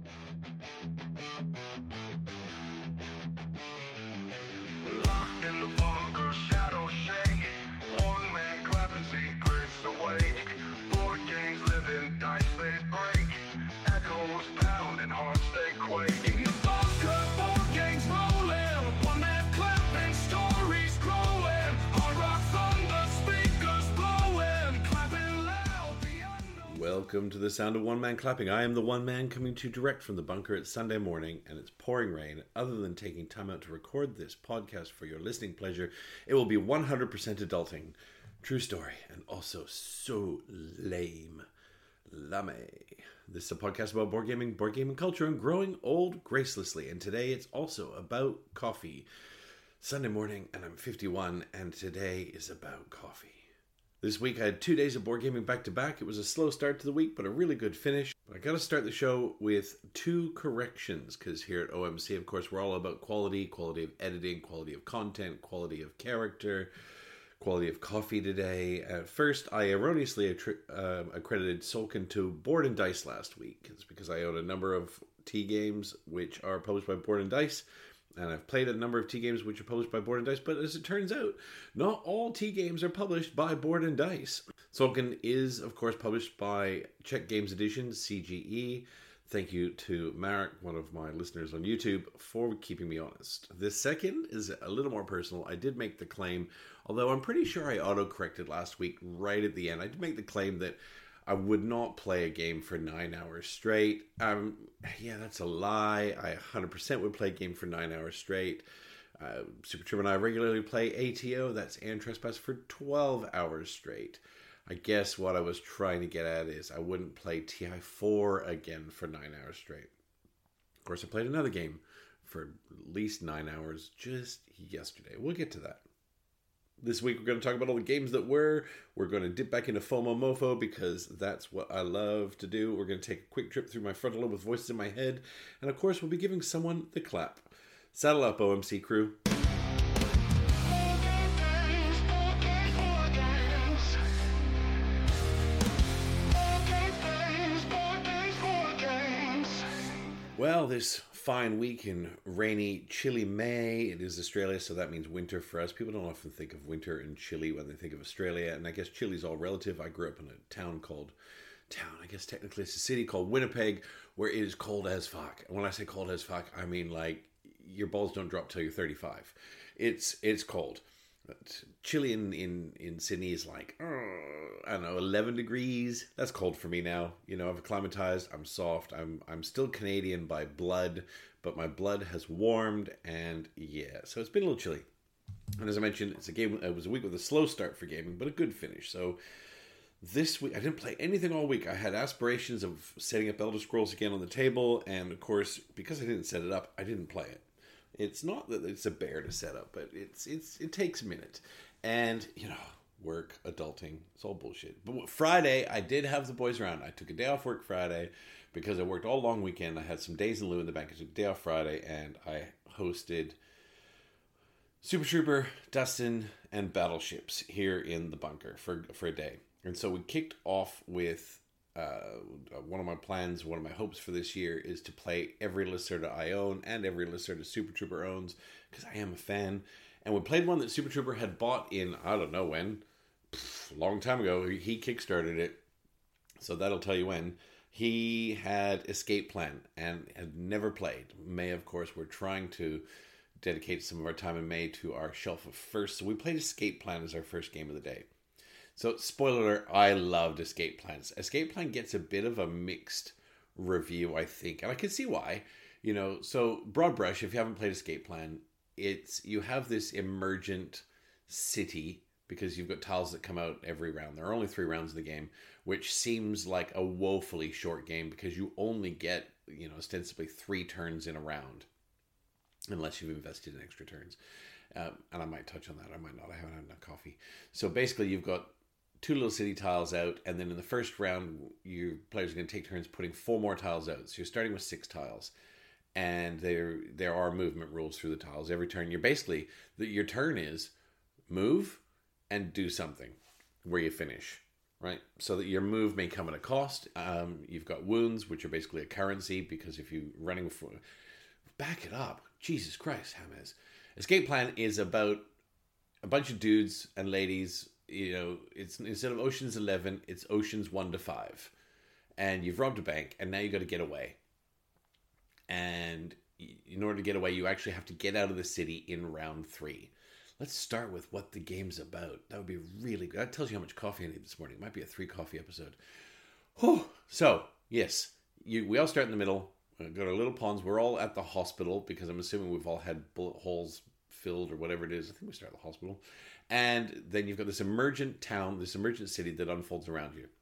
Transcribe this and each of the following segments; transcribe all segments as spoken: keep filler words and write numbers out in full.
Locked in the bunker, shadows shake. One man clapping secrets awake. Board games living, dice they break. Echoes pounding, hearts they quake. In the bunker, board games rolling. One man clapping, stories growing. Hard rock thunder, speakers blowing. Clapping loud, the unknown. Welcome to the sound of one man clapping. I am the one man coming to you direct from the bunker. It's Sunday morning and it's pouring rain. Other than taking time out to record this podcast for your listening pleasure, it will be one hundred percent adulting. True story, and also so lame. Lame. This is a podcast about board gaming, board gaming culture, and growing old gracelessly. And today it's also about coffee. Sunday morning, and I'm fifty-one, and today is about coffee. This week I had two days of board gaming back to back. It was a slow start to the week, but a really good finish. But I got to start the show with two corrections, because here at O M C, of course, we're all about quality, quality of editing, quality of content, quality of character, quality of coffee today. At first, I erroneously attri- uh, accredited Solkin to Board and Dice last week. It's because I own a number of T games which are published by Board and Dice. And I've played a number of T games which are published by Board and Dice, but as it turns out, not all T games are published by Board and Dice. Solkin is, of course, published by Czech Games Edition, C G E. Thank you to Marek, one of my listeners on YouTube, for keeping me honest. The second is a little more personal. I did make the claim, although I'm pretty sure I auto-corrected last week right at the end. I did make the claim that I would not play a game for nine hours straight. Um, yeah, that's a lie. I one hundred percent would play a game for nine hours straight. Uh, Super Trim and I regularly play A T O, that's Ant Trespass, for twelve hours straight. I guess what I was trying to get at is I wouldn't play T I four again for nine hours straight. Of course, I played another game for at least nine hours just yesterday. We'll get to that. This week we're going to talk about all the games that were. We're going to dip back into FOMO Mofo because that's what I love to do. We're going to take a quick trip through my frontal lobe with voices in my head. And of course we'll be giving someone the clap. Saddle up, O M C crew. Well, this fine week in rainy, chilly May. It is Australia, so that means winter for us. People don't often think of winter and chilly when they think of Australia, and I guess chilly's all relative. I grew up in a town called, town, I guess technically it's a city called Winnipeg, where it is cold as fuck. And when I say cold as fuck, I mean like your balls don't drop till you're thirty-five. It's it's cold. But chilly in, in, in Sydney is like, uh, I don't know, eleven degrees. That's cold for me now. You know, I've acclimatized. I'm soft. I'm I'm still Canadian by blood, but my blood has warmed, and yeah, so it's been a little chilly. And as I mentioned, it's a game. It was a week with a slow start for gaming, but a good finish. So this week, I didn't play anything all week. I had aspirations of setting up Elder Scrolls again on the table, and of course, because I didn't set it up, I didn't play it. It's not that it's a bear to set up, but it's it's it takes a minute. And, you know, work, adulting, it's all bullshit. But Friday, I did have the boys around. I took a day off work Friday because I worked all long weekend. I had some days in lieu in the bank. I took a day off Friday, and I hosted Super Trooper, Dustin, and Battleships here in the bunker for, for a day. And so we kicked off with Uh, one of my plans, one of my hopes for this year is to play every Lacerda I own and every Lacerda Super Trooper owns, because I am a fan. And we played one that Super Trooper had bought in, I don't know when, pff, a long time ago. He kickstarted it, so that'll tell you when. He had Escape Plan and had never played. May, of course, we're trying to dedicate some of our time in May to our Shelf of First. So we played Escape Plan as our first game of the day. So, spoiler alert, I loved Escape Plans. Escape Plan gets a bit of a mixed review, I think. And I can see why. You know, so, broad brush, if you haven't played Escape Plan, it's you have this emergent city, because you've got tiles that come out every round. There are only three rounds in the game, which seems like a woefully short game, because you only get, you know, ostensibly three turns in a round, unless you've invested in extra turns. Um, and I might touch on that. I might not. I haven't had enough coffee. So, basically, you've got two little city tiles out, and then in the first round, your players are going to take turns putting four more tiles out. So you're starting with six tiles, and there there are movement rules through the tiles. Every turn, you're basically, the, your turn is move and do something where you finish, right? So that your move may come at a cost. Um, you've got wounds, which are basically a currency, because if you're running for... Back it up. Jesus Christ, James. Escape Plan is about a bunch of dudes and ladies. You know, it's instead of Ocean's Eleven, it's Ocean's One to Five. And you've robbed a bank, and now you got to get away. And in order to get away, you actually have to get out of the city in round three. Let's start with what the game's about. That would be really good. That tells you how much coffee I need this morning. It might be a three coffee episode. Whew. So, yes, you, we all start in the middle. We go to little ponds. We're all at the hospital because I'm assuming we've all had bullet holes filled or whatever it is. I think we start at the hospital. And then you've got this emergent town, this emergent city that unfolds around you.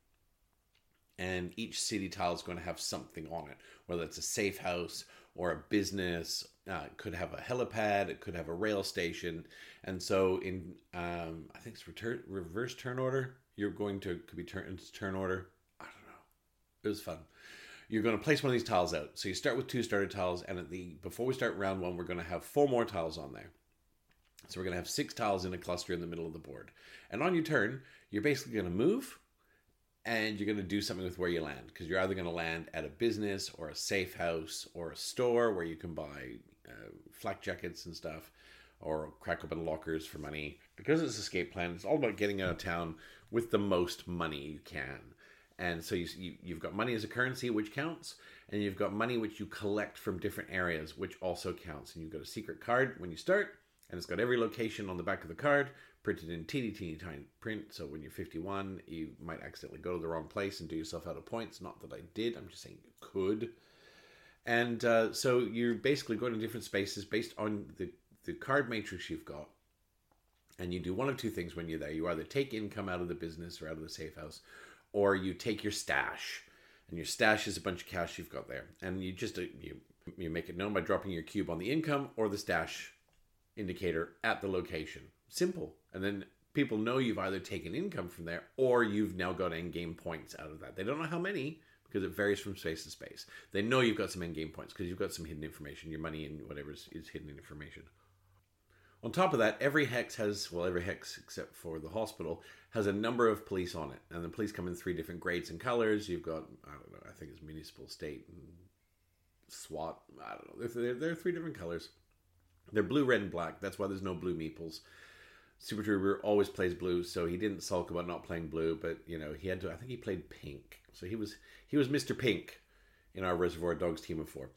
And each city tile is going to have something on it, whether it's a safe house or a business. Uh, it could have a helipad. It could have a rail station. And so in, um, I think it's return, reverse turn order. You're going to, could be turn, turn order. I don't know. It was fun. You're going to place one of these tiles out. So you start with two starter tiles. And at the before we start round one, we're going to have four more tiles on there. So we're going to have six tiles in a cluster in the middle of the board. And on your turn, you're basically going to move. And you're going to do something with where you land. Because you're either going to land at a business or a safe house or a store where you can buy uh, flak jackets and stuff. Or crack open lockers for money. Because it's Escape Plan, it's all about getting out of town with the most money you can. And so you, you, you've got money as a currency, which counts. And you've got money which you collect from different areas, which also counts. And you've got a secret card when you start. And it's got every location on the back of the card printed in teeny, teeny, tiny print. So when you're fifty-one, you might accidentally go to the wrong place and do yourself out of points. Not that I did. I'm just saying you could. And uh, so you're basically going to different spaces based on the, the card matrix you've got. And you do one of two things when you're there. You either take income out of the business or out of the safe house, or you take your stash. And your stash is a bunch of cash you've got there. And you just uh, you you make it known by dropping your cube on the income or the stash indicator at the location. Simple. And then people know you've either taken income from there or you've now got end-game points out of that. They don't know how many because it varies from space to space. They know you've got some end-game points because you've got some hidden information. Your money and whatever is, is hidden information. On top of that, every hex has, well, every hex except for the hospital, has a number of police on it. And the police come in three different grades and colors. You've got, I don't know, I think it's municipal, state, and SWAT. I don't know. They're, they're three different colors. They're blue, red, and black. That's why there's no blue meeples. Super Trooper always plays blue, so he didn't sulk about not playing blue, but, you know, he had to, I think he played pink. So he was he was Mister Pink in our Reservoir Dogs team of four.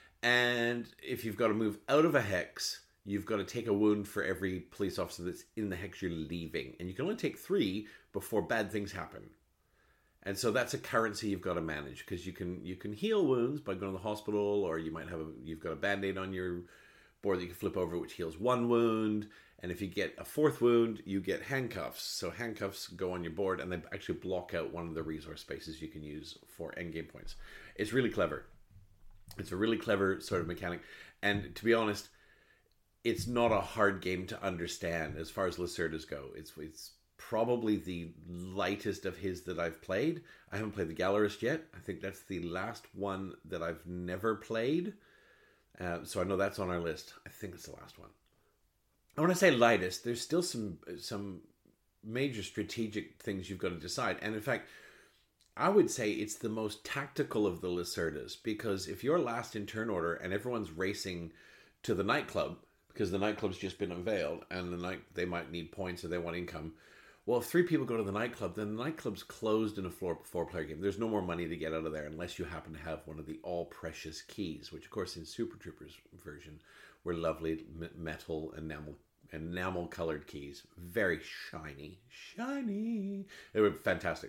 And if you've got to move out of a hex, you've got to take a wound for every police officer that's in the hex you're leaving. And you can only take three before bad things happen. And so that's a currency you've got to manage, because you can you can heal wounds by going to the hospital, or you might have a, you've got a band-aid on your board that you can flip over, which heals one wound. And if you get a fourth wound, you get handcuffs. So handcuffs go on your board, and they actually block out one of the resource spaces you can use for endgame points. It's really clever. It's a really clever sort of mechanic. And to be honest, it's not a hard game to understand as far as Lacerda's go. It's it's probably the lightest of his that I've played. I haven't played the Gallerist yet. I think that's the last one that I've never played. Uh, so I know that's on our list. I think it's the last one. I want to say lightest. There's still some some major strategic things you've got to decide. And in fact, I would say it's the most tactical of the Lacerdas, because if you're last in turn order and everyone's racing to the nightclub, because the nightclub's just been unveiled and the night they might need points or they want income. Well, if three people go to the nightclub, then the nightclub's closed in a four, four-player game. There's no more money to get out of there unless you happen to have one of the all-precious keys, which, of course, in Super Troopers version were lovely metal enamel enamel-colored keys. Very shiny. Shiny. They were fantastic.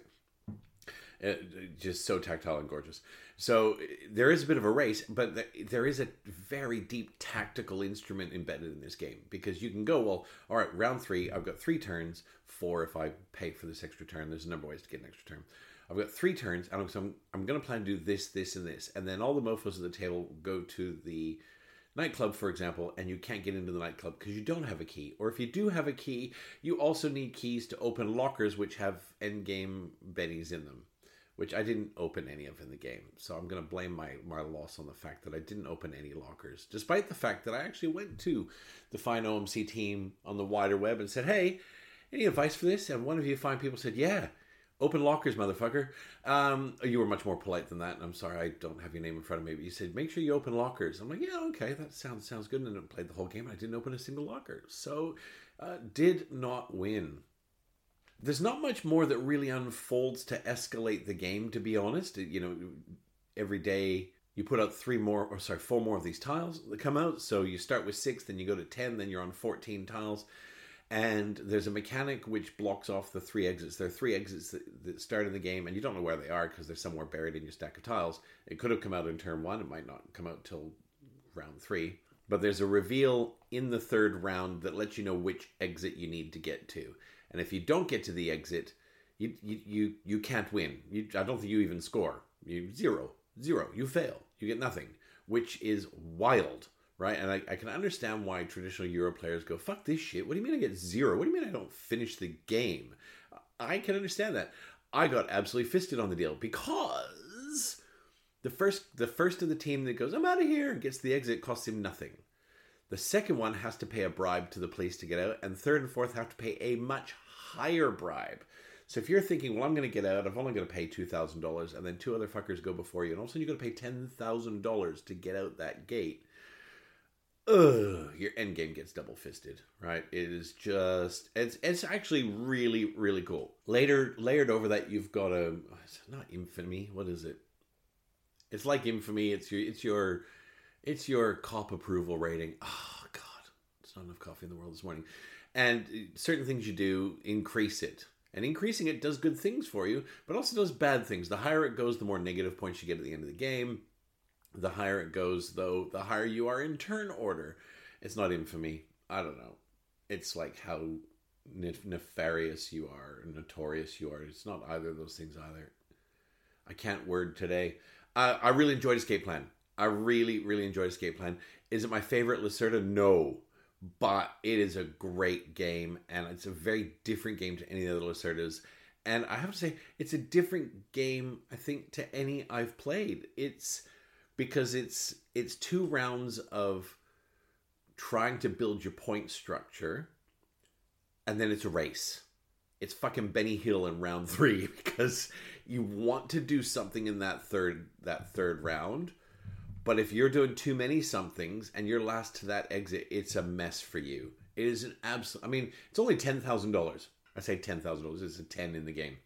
Uh, just so tactile and gorgeous. So there is a bit of a race, but there is a very deep tactical instrument embedded in this game, because you can go, well, all right, round three, I've got three turns, four if I pay for this extra turn. There's a number of ways to get an extra turn. I've got three turns, and I'm, I'm going to plan to do this, this, and this. And then all the mofos at the table go to the nightclub, for example, and you can't get into the nightclub because you don't have a key. Or if you do have a key, you also need keys to open lockers which have endgame bennies in them, which I didn't open any of in the game. So I'm going to blame my, my loss on the fact that I didn't open any lockers, despite the fact that I actually went to the fine O M C team on the wider web and said, hey, any advice for this? And one of you fine people said, yeah, Open lockers, motherfucker. Um, you were much more polite than that. I'm sorry, I don't have your name in front of me. But you said, make sure you open lockers. I'm like, yeah, okay, that sounds sounds good. And I played the whole game. And I didn't open a single locker. So, uh, did not win. There's not much more that really unfolds to escalate the game, to be honest. You know, every day you put out three more, or sorry, four more of these tiles that come out. So you start with six, then you go to ten, then you're on fourteen tiles. And there's a mechanic which blocks off the three exits. There are three exits that, that start in the game, and you don't know where they are because they're somewhere buried in your stack of tiles. It could have come out in turn one. It might not come out till round three. But there's a reveal in the third round that lets you know which exit you need to get to. And if you don't get to the exit, you you you, you can't win. You, I don't think you even score. You zero. Zero. You fail. You get nothing, which is wild. Right, and I, I can understand why traditional Euro players go, fuck this shit. What do you mean I get zero? What do you mean I don't finish the game? I can understand that. I got absolutely fisted on the deal because the first the first of the team that goes, I'm out of here, and gets the exit costs him nothing. The second one has to pay a bribe to the police to get out, and third and fourth have to pay a much higher bribe. So if you're thinking, well, I'm going to get out, I'm only going to pay two thousand dollars, and then two other fuckers go before you, and all of a sudden you're going to pay ten thousand dollars to get out that gate. Ugh, your end game gets double fisted, right? It is just, it's it's actually really, really cool. Later, layered over that, you've got a, it's not infamy, what is it? It's like infamy, it's your, it's your, it's your cop approval rating. Oh, God, there's not enough coffee in the world this morning. And certain things you do increase it. And increasing it does good things for you, but also does bad things. The higher it goes, the more negative points you get at the end of the game. The higher it goes, though, the higher you are in turn order. It's not infamy. I don't know. It's like how nef- nefarious you are, notorious you are. It's not either of those things either. I can't word today. I, I really enjoyed Escape Plan. I really, really enjoyed Escape Plan. Is it my favorite Lacerda? No. But it is a great game, and it's a very different game to any of the Lacerdas. And I have to say, it's a different game, I think, to any I've played. It's... Because it's it's two rounds of trying to build your point structure, and then it's a race. It's fucking Benny Hill in round three because you want to do something in that third that third round, but if you're doing too many somethings and you're last to that exit, it's a mess for you. It is an absolute. I mean, it's only ten thousand dollars. I say ten thousand dollars. It's a ten in the game.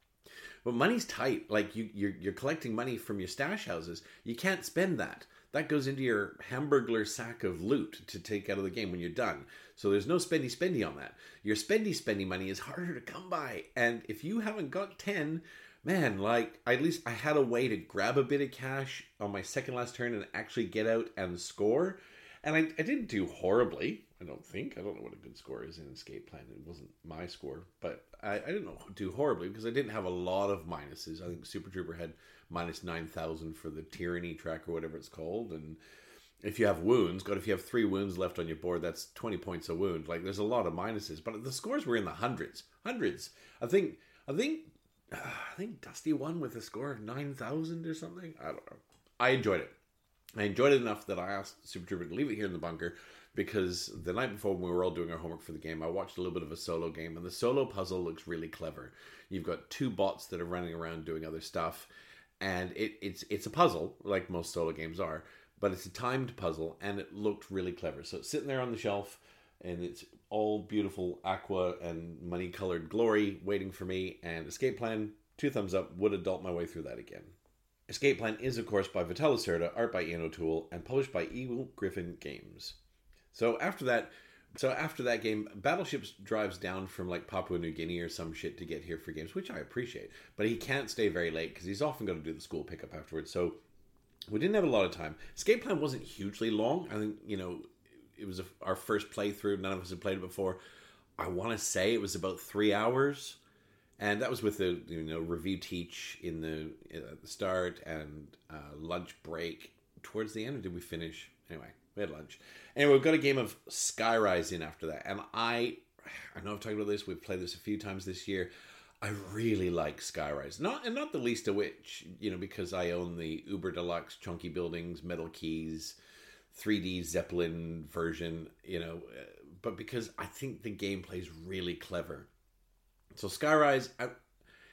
But money's tight. Like, you, you're, you're collecting money from your stash houses. You can't spend that. That goes into your Hamburglar sack of loot to take out of the game when you're done. So there's no spendy-spendy on that. Your spendy-spendy money is harder to come by. And if you haven't got ten, man, like, at least I had a way to grab a bit of cash on my second last turn and actually get out and score. And I, I didn't do horribly, I don't think. I don't know what a good score is in Escape Plan. It wasn't my score. But I, I didn't know do horribly because I didn't have a lot of minuses. I think Super Trooper had minus nine thousand for the Tyranny track or whatever it's called. And if you have wounds, God, if you have three wounds left on your board, that's twenty points a wound. Like, there's a lot of minuses. But the scores were in the hundreds. Hundreds. I think, I think, uh, I think Dusty won with a score of nine thousand or something. I don't know. I enjoyed it. I enjoyed it enough that I asked Super Trooper to leave it here in the bunker because the night before when we were all doing our homework for the game, I watched a little bit of a solo game, and the solo puzzle looks really clever. You've got two bots that are running around doing other stuff, and it, it's it's a puzzle, like most solo games are, but it's a timed puzzle, and it looked really clever. So it's sitting there on the shelf, and it's all beautiful aqua and money-colored glory waiting for me, and Escape Plan, two thumbs up, would adult my way through that again. Escape Plan is, of course, by Vital Lacerda, art by Ian O'Toole, and published by Eagle Griffin Games. So after that, so after that game, Battleships drives down from like Papua New Guinea or some shit to get here for games, which I appreciate. But he can't stay very late because he's often going to do the school pickup afterwards. So we didn't have a lot of time. Escape Plan wasn't hugely long. I think, you know, it was a, our first playthrough. None of us had played it before. I want to say it was about three hours. And that was with the, you know, review teach in the at the start and uh, lunch break towards the end. Or did we finish? Anyway, we had lunch. Anyway, we've got a game of Skyrise in after that. And I, I know I've talked about this. We've played this a few times this year. I really like Skyrise. Not, and not the least of which, you know, because I own the Uber Deluxe Chunky Buildings, Metal Keys, three D Zeppelin version, you know, but because I think the gameplay is really clever. So Skyrise, I,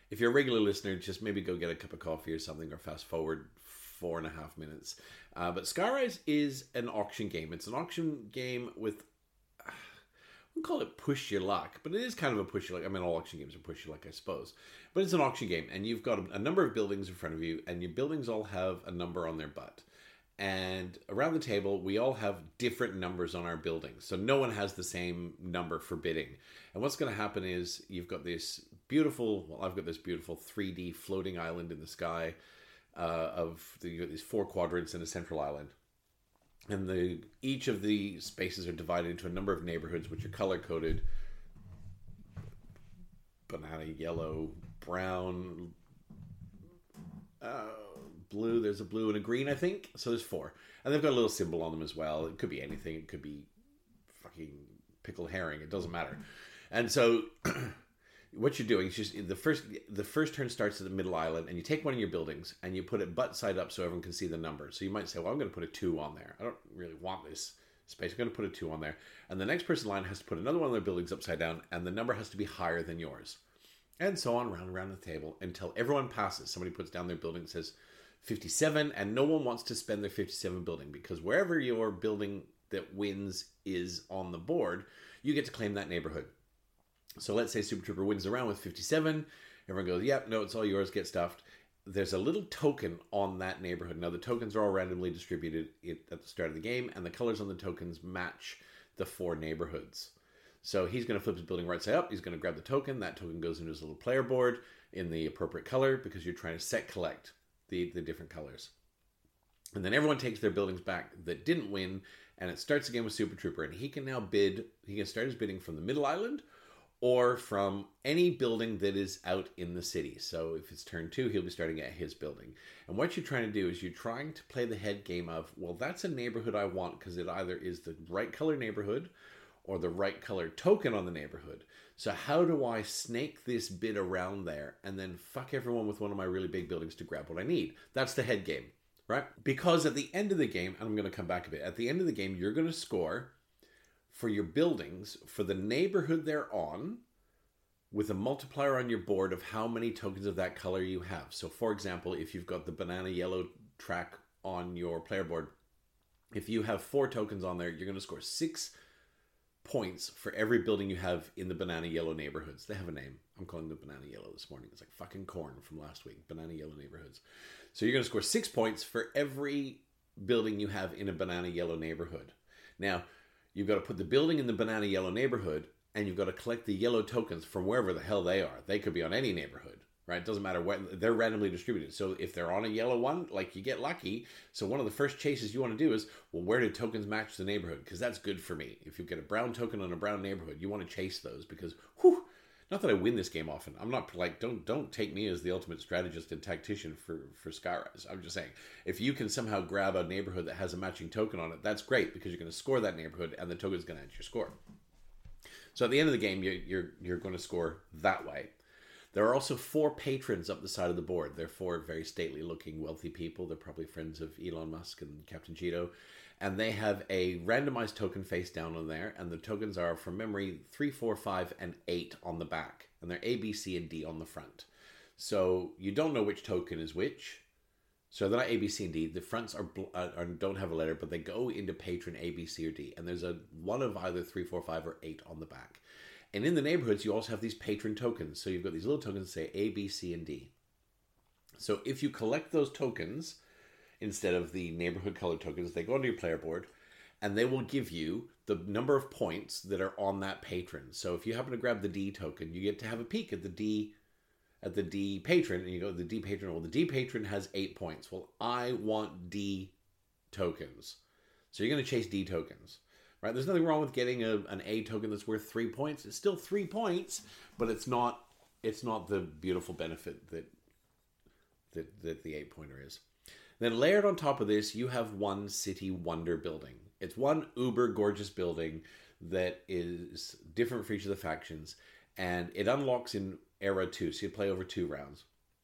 if you're a regular listener, just maybe go get a cup of coffee or something, or fast forward four and a half minutes. Uh, but Skyrise is an auction game. It's an auction game with, I wouldn't call it push your luck, but it is kind of a push your luck. I mean, all auction games are push your luck, I suppose. But it's an auction game, and you've got a, a number of buildings in front of you, and your buildings all have a number on their butt. And around the table, we all have different numbers on our buildings. So no one has the same number for bidding. And what's going to happen is you've got this beautiful, well, I've got this beautiful three D floating island in the sky uh, of the, you've got these four quadrants in a central island. And the each of the spaces are divided into a number of neighborhoods, which are color-coded. Banana, yellow, brown, uh, blue. There's a blue and a green, I think. So there's four. And they've got a little symbol on them as well. It could be anything. It could be fucking pickled herring. It doesn't matter. And so what you're doing is just the first the first turn starts at the middle island, and you take one of your buildings and you put it butt side up so everyone can see the number. So you might say, well, I'm going to put a two on there. I don't really want this space. I'm going to put a two on there. And the next person in line has to put another one of their buildings upside down, and the number has to be higher than yours. And so on, round and round the table until everyone passes. Somebody puts down their building and says fifty-seven, and no one wants to spend their fifty-seven building, because wherever your building that wins is on the board, you get to claim that neighborhood. So let's say Super Trooper wins the round with fifty-seven. Everyone goes, yep, no, it's all yours, get stuffed. There's a little token on that neighborhood. Now, the tokens are all randomly distributed at the start of the game, and the colors on the tokens match the four neighborhoods. So he's going to flip his building right side up. He's going to grab the token. That token goes into his little player board in the appropriate color, because you're trying to set collect the, the different colors. And then everyone takes their buildings back that didn't win, and it starts again with Super Trooper. And he can now bid, he can start his bidding from the middle island or from any building that is out in the city. So if it's turn two, he'll be starting at his building. And what you're trying to do is you're trying to play the head game of, well, that's a neighborhood I want because it either is the right color neighborhood or the right color token on the neighborhood. So how do I snake this bid around there and then fuck everyone with one of my really big buildings to grab what I need? That's the head game, right? Because at the end of the game, and I'm going to come back a bit, at the end of the game, you're going to score for your buildings for the neighborhood they're on with a multiplier on your board of how many tokens of that color you have. So for example, if you've got the banana yellow track on your player board, if you have four tokens on there, you're going to score six points for every building you have in the banana yellow neighborhoods. They have a name. I'm calling them banana yellow this morning. It's like fucking corn from last week. Banana yellow neighborhoods. So you're going to score six points for every building you have in a banana yellow neighborhood. Now, you've got to put the building in the banana yellow neighborhood, and you've got to collect the yellow tokens from wherever the hell they are. They could be on any neighborhood, right? It doesn't matter what, they're randomly distributed. So if they're on a yellow one, like, you get lucky. So one of the first chases you want to do is, well, where do tokens match the neighborhood? Because that's good for me. If you get a brown token on a brown neighborhood, you want to chase those because, whew, not that I win this game often. I'm not like, don't don't take me as the ultimate strategist and tactician for, for Skyrise. I'm just saying, if you can somehow grab a neighborhood that has a matching token on it, that's great, because you're going to score that neighborhood and the token's going to add your score. So at the end of the game, you, you're you're going to score that way. There are also four patrons up the side of the board. They're four very stately-looking, wealthy people. They're probably friends of Elon Musk and Captain Cheeto. And they have a randomized token face down on there. And the tokens are, from memory, three, four, five, and eight on the back. And they're A, B, C, and D on the front. So you don't know which token is which. So they're not A, B, C, and D. The fronts are, are don't have a letter, but they go into patron A, B, C, or D. And there's a one of either three, four, five, or eight on the back. And in the neighborhoods, you also have these patron tokens. So you've got these little tokens that say A, B, C, and D. So if you collect those tokens instead of the neighborhood color tokens, they go onto your player board, and they will give you the number of points that are on that patron. So if you happen to grab the D token, you get to have a peek at the D at the D patron, and you go, the D patron, well, the D patron has eight points. Well, I want D tokens. So you're going to chase D tokens. Right? There's nothing wrong with getting a, an A token that's worth three points. It's still three points, but it's not it's not the beautiful benefit that that, that the eight pointer is. Then layered on top of this, you have one city wonder building. It's one uber gorgeous building that is different for each of the factions, and it unlocks in era two, so you play over two rounds.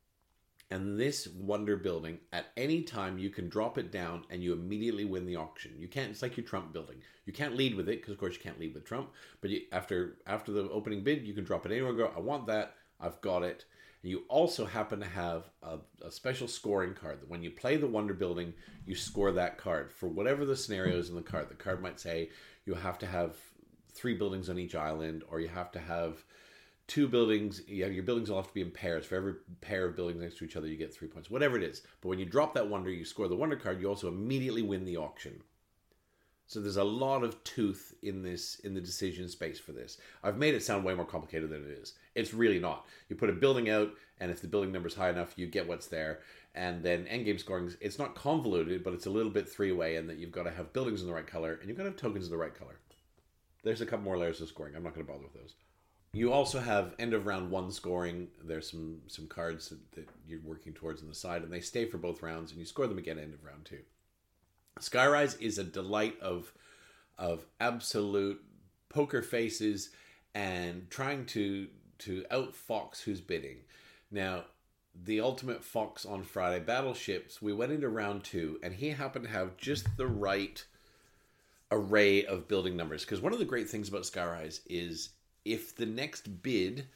And this wonder building, at any time, you can drop it down and you immediately win the auction. You can't, it's like your Trump building. You can't lead with it, because of course you can't lead with Trump. But you, after after the opening bid, you can drop it anywhere and go, I want that, I've got it. You also happen to have a, a special scoring card that when you play the Wonder Building, you score that card for whatever the scenario is in the card. The card might say you have to have three buildings on each island, or you have to have two buildings. Yeah, your buildings all have to be in pairs. For every pair of buildings next to each other, you get three points. Whatever it is. But when you drop that Wonder, you score the Wonder card, you also immediately win the auction. So there's a lot of tooth in this, in the decision space for this. I've made it sound way more complicated than it is. It's really not. You put a building out, and if the building number's high enough, you get what's there. And then endgame scoring, it's not convoluted, but it's a little bit three-way in that you've got to have buildings in the right color, and you've got to have tokens in the right color. There's a couple more layers of scoring. I'm not going to bother with those. You also have end of round one scoring. There's some, some cards that, that you're working towards on the side, and they stay for both rounds, and you score them again end of round two. Skyrise is a delight of of absolute poker faces and trying to to outfox who's bidding. Now, the ultimate fox on Friday, Battleships, we went into round two, and he happened to have just the right array of building numbers. Because one of the great things about Skyrise is if the next bid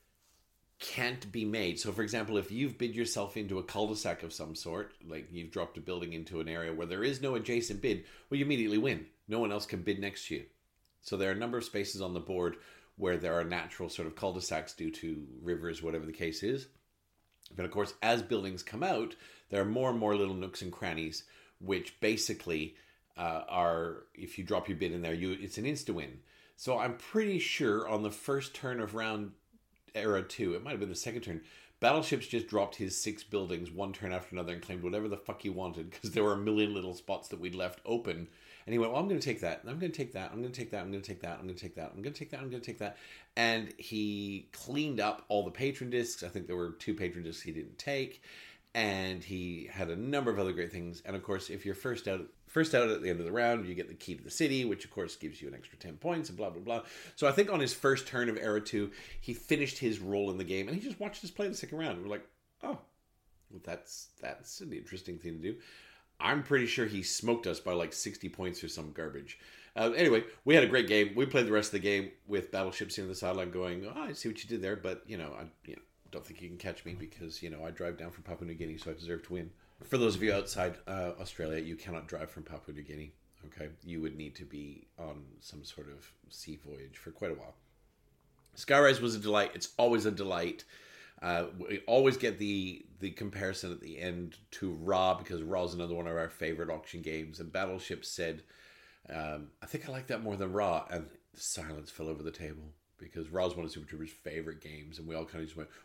can't be made. So, for example, if you've bid yourself into a cul-de-sac of some sort, like you've dropped a building into an area where there is no adjacent bid, well, you immediately win. No one else can bid next to you. So there are a number of spaces on the board where there are natural sort of cul-de-sacs due to rivers, whatever the case is. But of course, as buildings come out, there are more and more little nooks and crannies, which basically uh, are, if you drop your bid in there, you it's an insta-win. So I'm pretty sure on the first turn of round era two, it might have been the second turn, Battleships just dropped his six buildings one turn after another and claimed whatever the fuck he wanted because there were a million little spots that we'd left open. And he went, well, I'm going to take that, and I'm going to take that, I'm going to take that, I'm going to take that, I'm going to take that, I'm going to take that, I'm going to take that. And he cleaned up all the patron discs. I think there were two patron discs he didn't take. And he had a number of other great things. And of course, if you're first out first out at the end of the round, you get the key to the city, which of course gives you an extra ten points and blah, blah, blah. So I think on his first turn of Era two, he finished his role in the game and he just watched us play the second round. We're like, oh, well, that's that's an interesting thing to do. I'm pretty sure he smoked us by like sixty points or some garbage. Uh, anyway, we had a great game. We played the rest of the game with Battleships in the sideline going, oh, I see what you did there, but, you know, I, you know, don't think you can catch me because, you know, I drive down from Papua New Guinea, so I deserve to win. For those of you outside uh, Australia, you cannot drive from Papua New Guinea, okay? You would need to be on some sort of sea voyage for quite a while. Skyrise was a delight. It's always a delight. Uh, we always get the the comparison at the end to Ra, because Ra is another one of our favorite auction games. And Battleship said, um, I think I like that more than Ra. And silence fell over the table, because Ra is one of Super Troopers' favorite games. And we all kind of just went,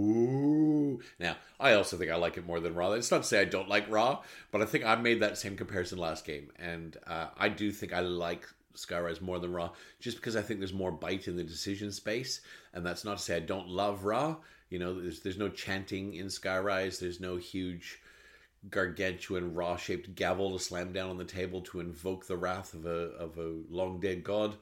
ooh. Now, I also think I like it more than Ra. It's not to say I don't like Ra, but I think I made that same comparison last game. And uh, I do think I like Skyrise more than Ra, just because I think there's more bite in the decision space. And that's not to say I don't love Ra. You know, there's there's no chanting in Skyrise. There's no huge, gargantuan, Ra-shaped gavel to slam down on the table to invoke the wrath of a of a long dead god.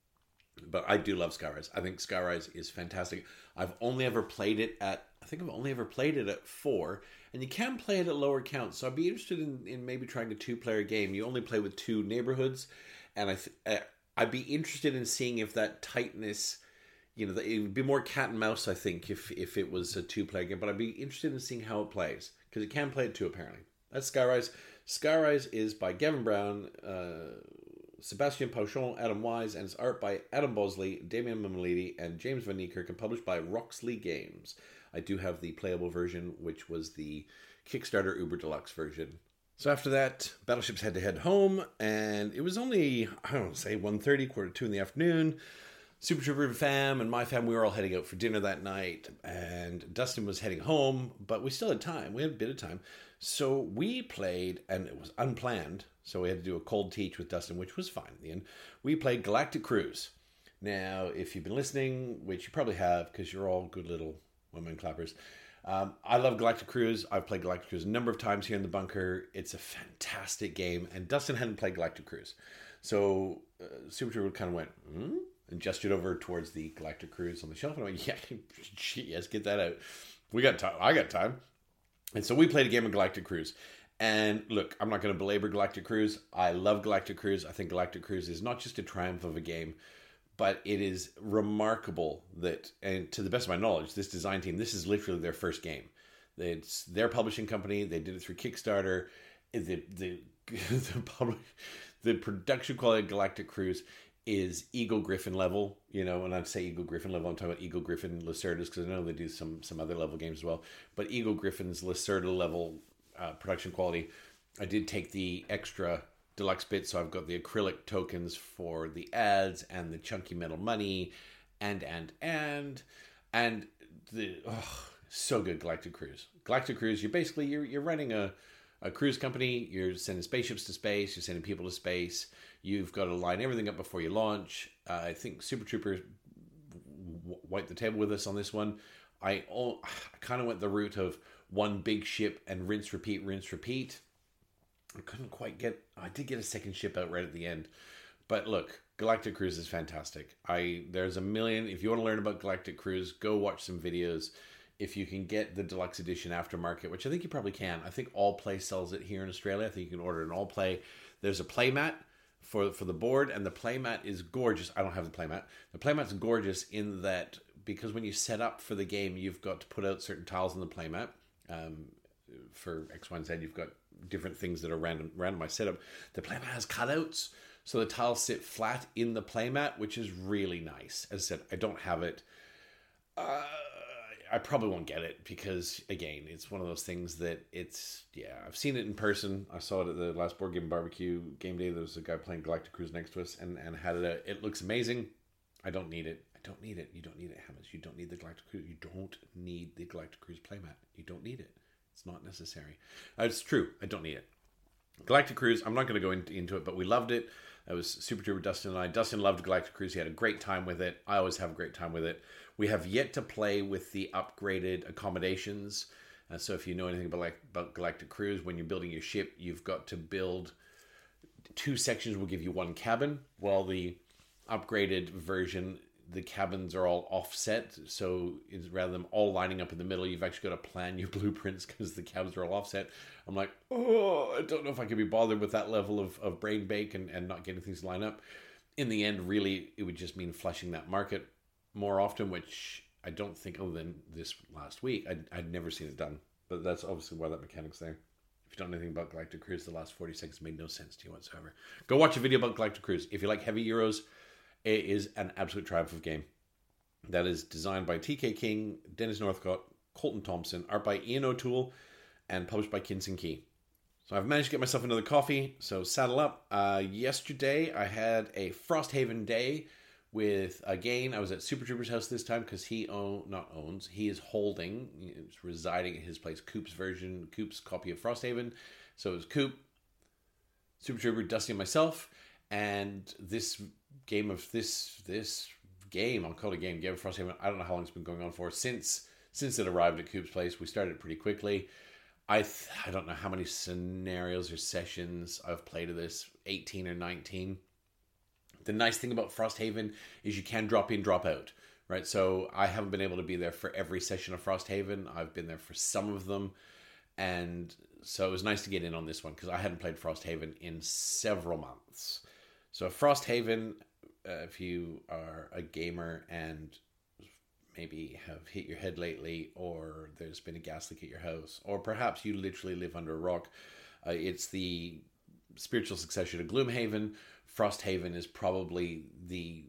But I do love Skyrise. I think Skyrise is fantastic. I've only ever played it at, I think I've only ever played it at four, and you can play it at lower counts. So I'd be interested in, in maybe trying a two-player game. You only play with two neighborhoods, and I th- I'd be interested in seeing if that tightness, you know, it would be more cat and mouse, I think, if if it was a two-player game. But I'd be interested in seeing how it plays, because it can play it too, apparently. That's Skyrise. Skyrise is by Gavin Brown, uh, Sebastian Pauchon, Adam Wise, and it's art by Adam Bosley, Damien Mammalidi, and James Van Niekerk, and published by Roxley Games. I do have the playable version, which was the Kickstarter Uber Deluxe version. So after that, Battleships had to head home, and it was only, I don't know, say one thirty, quarter to two in the afternoon. Super Trooper fam and my fam, we were all heading out for dinner that night, and Dustin was heading home, but we still had time. We had a bit of time. So we played, and it was unplanned, so we had to do a cold teach with Dustin, which was fine in the end. We played Galactic Cruise. Now, if you've been listening, which you probably have, because you're all good little women clappers, um, I love Galactic Cruise. I've played Galactic Cruise a number of times here in the bunker. It's a fantastic game, and Dustin hadn't played Galactic Cruise. So uh, Super Trooper kind of went, hmm? And gestured over towards the Galactic Cruise on the shelf, and I went, yeah, yes, get that out. We got time. I got time. And so we played a game of Galactic Cruise. And look, I'm not going to belabor Galactic Cruise. I love Galactic Cruise. I think Galactic Cruise is not just a triumph of a game, but it is remarkable that, and to the best of my knowledge, this design team, this is literally their first game. It's their publishing company. They did it through Kickstarter. The the the, public, the production quality of Galactic Cruise is Eagle Gryphon level. You know, when I say Eagle Gryphon level, I'm talking about Eagle Gryphon Lacerda's, because I know they do some some other level games as well. But Eagle Gryphon's Lacerda level uh, production quality. I did take the extra deluxe bit, so I've got the acrylic tokens for the ads and the chunky metal money, and and and and the oh, so good. Galactic Cruise, Galactic Cruise. You're basically you're you're running a a cruise company. You're sending spaceships to space. You're sending people to space. You've got to line everything up before you launch. Uh, I think Super Troopers w- wiped the table with us on this one. I, oh, I kind of went the route of one big ship and rinse, repeat, rinse, repeat. I couldn't quite get... I did get a second ship out right at the end. But look, Galactic Cruise is fantastic. I There's a million... If you want to learn about Galactic Cruise, go watch some videos. If you can get the deluxe edition aftermarket, which I think you probably can. I think All Play sells it here in Australia. I think you can order an All Play. There's a playmat for, for the board, and the playmat is gorgeous. I don't have the playmat. The playmat's gorgeous in that because when you set up for the game, you've got to put out certain tiles in the playmat. Um, for X, Y, and Z, you've got different things that are random randomized setup. The playmat has cutouts, so the tiles sit flat in the playmat, which is really nice. As I said, I don't have it. Uh, I probably won't get it because, again, it's one of those things that it's, yeah, I've seen it in person. I saw it at the last Board Game Barbecue game day. There was a guy playing Galactic Cruise next to us and, and had it. A, it looks amazing. I don't need it. I don't need it. You don't need it, Hammers. You don't need the Galactic Cruise. You don't need the Galactic Cruise playmat. You don't need it. It's not necessary. Uh, it's true. I don't need it. Galactic Cruise, I'm not going to go into, into it, but we loved it. It was Super Trooper Dustin and I. Dustin loved Galactic Cruise. He had a great time with it. I always have a great time with it. We have yet to play with the upgraded accommodations. Uh, so if you know anything about, like, about Galactic Cruise, when you're building your ship, you've got to build two sections will give you one cabin, while the upgraded version, the cabins are all offset. So it's, rather than all lining up in the middle, you've actually got to plan your blueprints because the cabins are all offset. I'm like, oh, I don't know if I could be bothered with that level of, of brain bake and, and not getting things to line up. In the end, really, it would just mean flushing that market more often, which I don't think, other than this last week, I'd, I'd never seen it done. But that's obviously why that mechanic's there. If you don't know anything about Galactic Cruise, the last forty seconds made no sense to you whatsoever. Go watch a video about Galactic Cruise. If you like heavy Euros, it is an absolute triumph of game. That is designed by T K King, Dennis Northcott, Colton Thompson, art by Ian O'Toole, and published by Kinson Key. So I've managed to get myself another coffee, so saddle up. Uh, yesterday I had a Frosthaven day with, again, I was at Super Trooper's house this time because he own not owns, he is holding, he's residing at his place, Coop's version, Coop's copy of Frosthaven. So it was Coop, Super Trooper, Dusty, and myself, and this game of this this game, I'll call it a game, Game of Frosthaven. I don't know how long it's been going on for. Since since it arrived at Coop's place, we started pretty quickly. I th- I don't know how many scenarios or sessions I've played of this, eighteen or nineteen. The nice thing about Frosthaven is you can drop in, drop out, right? So I haven't been able to be there for every session of Frosthaven. I've been there for some of them. And so it was nice to get in on this one because I hadn't played Frosthaven in several months. So Frosthaven, uh, if you are a gamer and maybe have hit your head lately, or there's been a gas leak at your house, or perhaps you literally live under a rock, uh, it's the spiritual successor to Gloomhaven. Frosthaven is probably the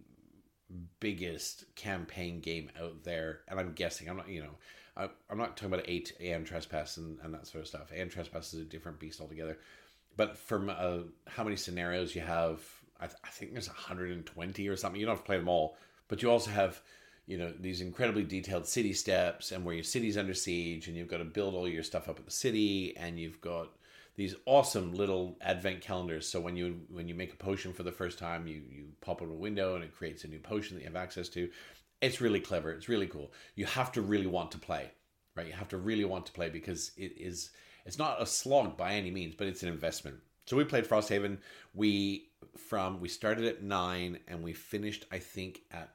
biggest campaign game out there, and I'm guessing, I'm not, you know, I, I'm not talking about eight A M Trespass and, and that sort of stuff. A M Trespass is a different beast altogether. But from uh, how many scenarios you have, I, th- I think there's one hundred twenty or something. You don't have to play them all, but you also have, you know, these incredibly detailed city steps, and where your city's under siege, and you've got to build all your stuff up at the city, and you've got these awesome little advent calendars. So when you when you make a potion for the first time, you you pop out a window and it creates a new potion that you have access to. It's really clever. It's really cool. You have to really want to play, right? You have to really want to play because it is it's not a slog by any means, but it's an investment. So we played Frosthaven. We from we started at nine and we finished, I think, at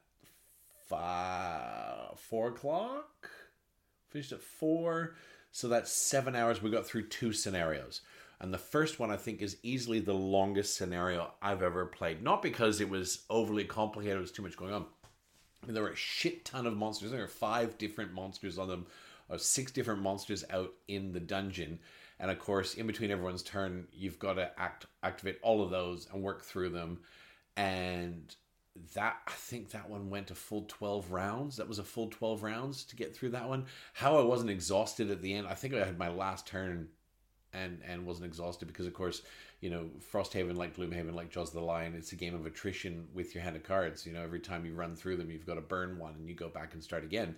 five, four o'clock. Finished at four. So that's seven hours. We got through two scenarios. And the first one, I think, is easily the longest scenario I've ever played. Not because it was overly complicated, there was too much going on. I mean, there were a shit ton of monsters. There were five different monsters on them, or six different monsters out in the dungeon. And of course, in between everyone's turn, you've got to act activate all of those and work through them. And that, I think that one went a full twelve rounds. That was a full twelve rounds to get through that one. How I wasn't exhausted at the end, I think I had my last turn and and wasn't exhausted because, of course, you know, Frosthaven, like Gloomhaven, like Jaws of the Lion, it's a game of attrition with your hand of cards. You know, every time you run through them, you've got to burn one and you go back and start again.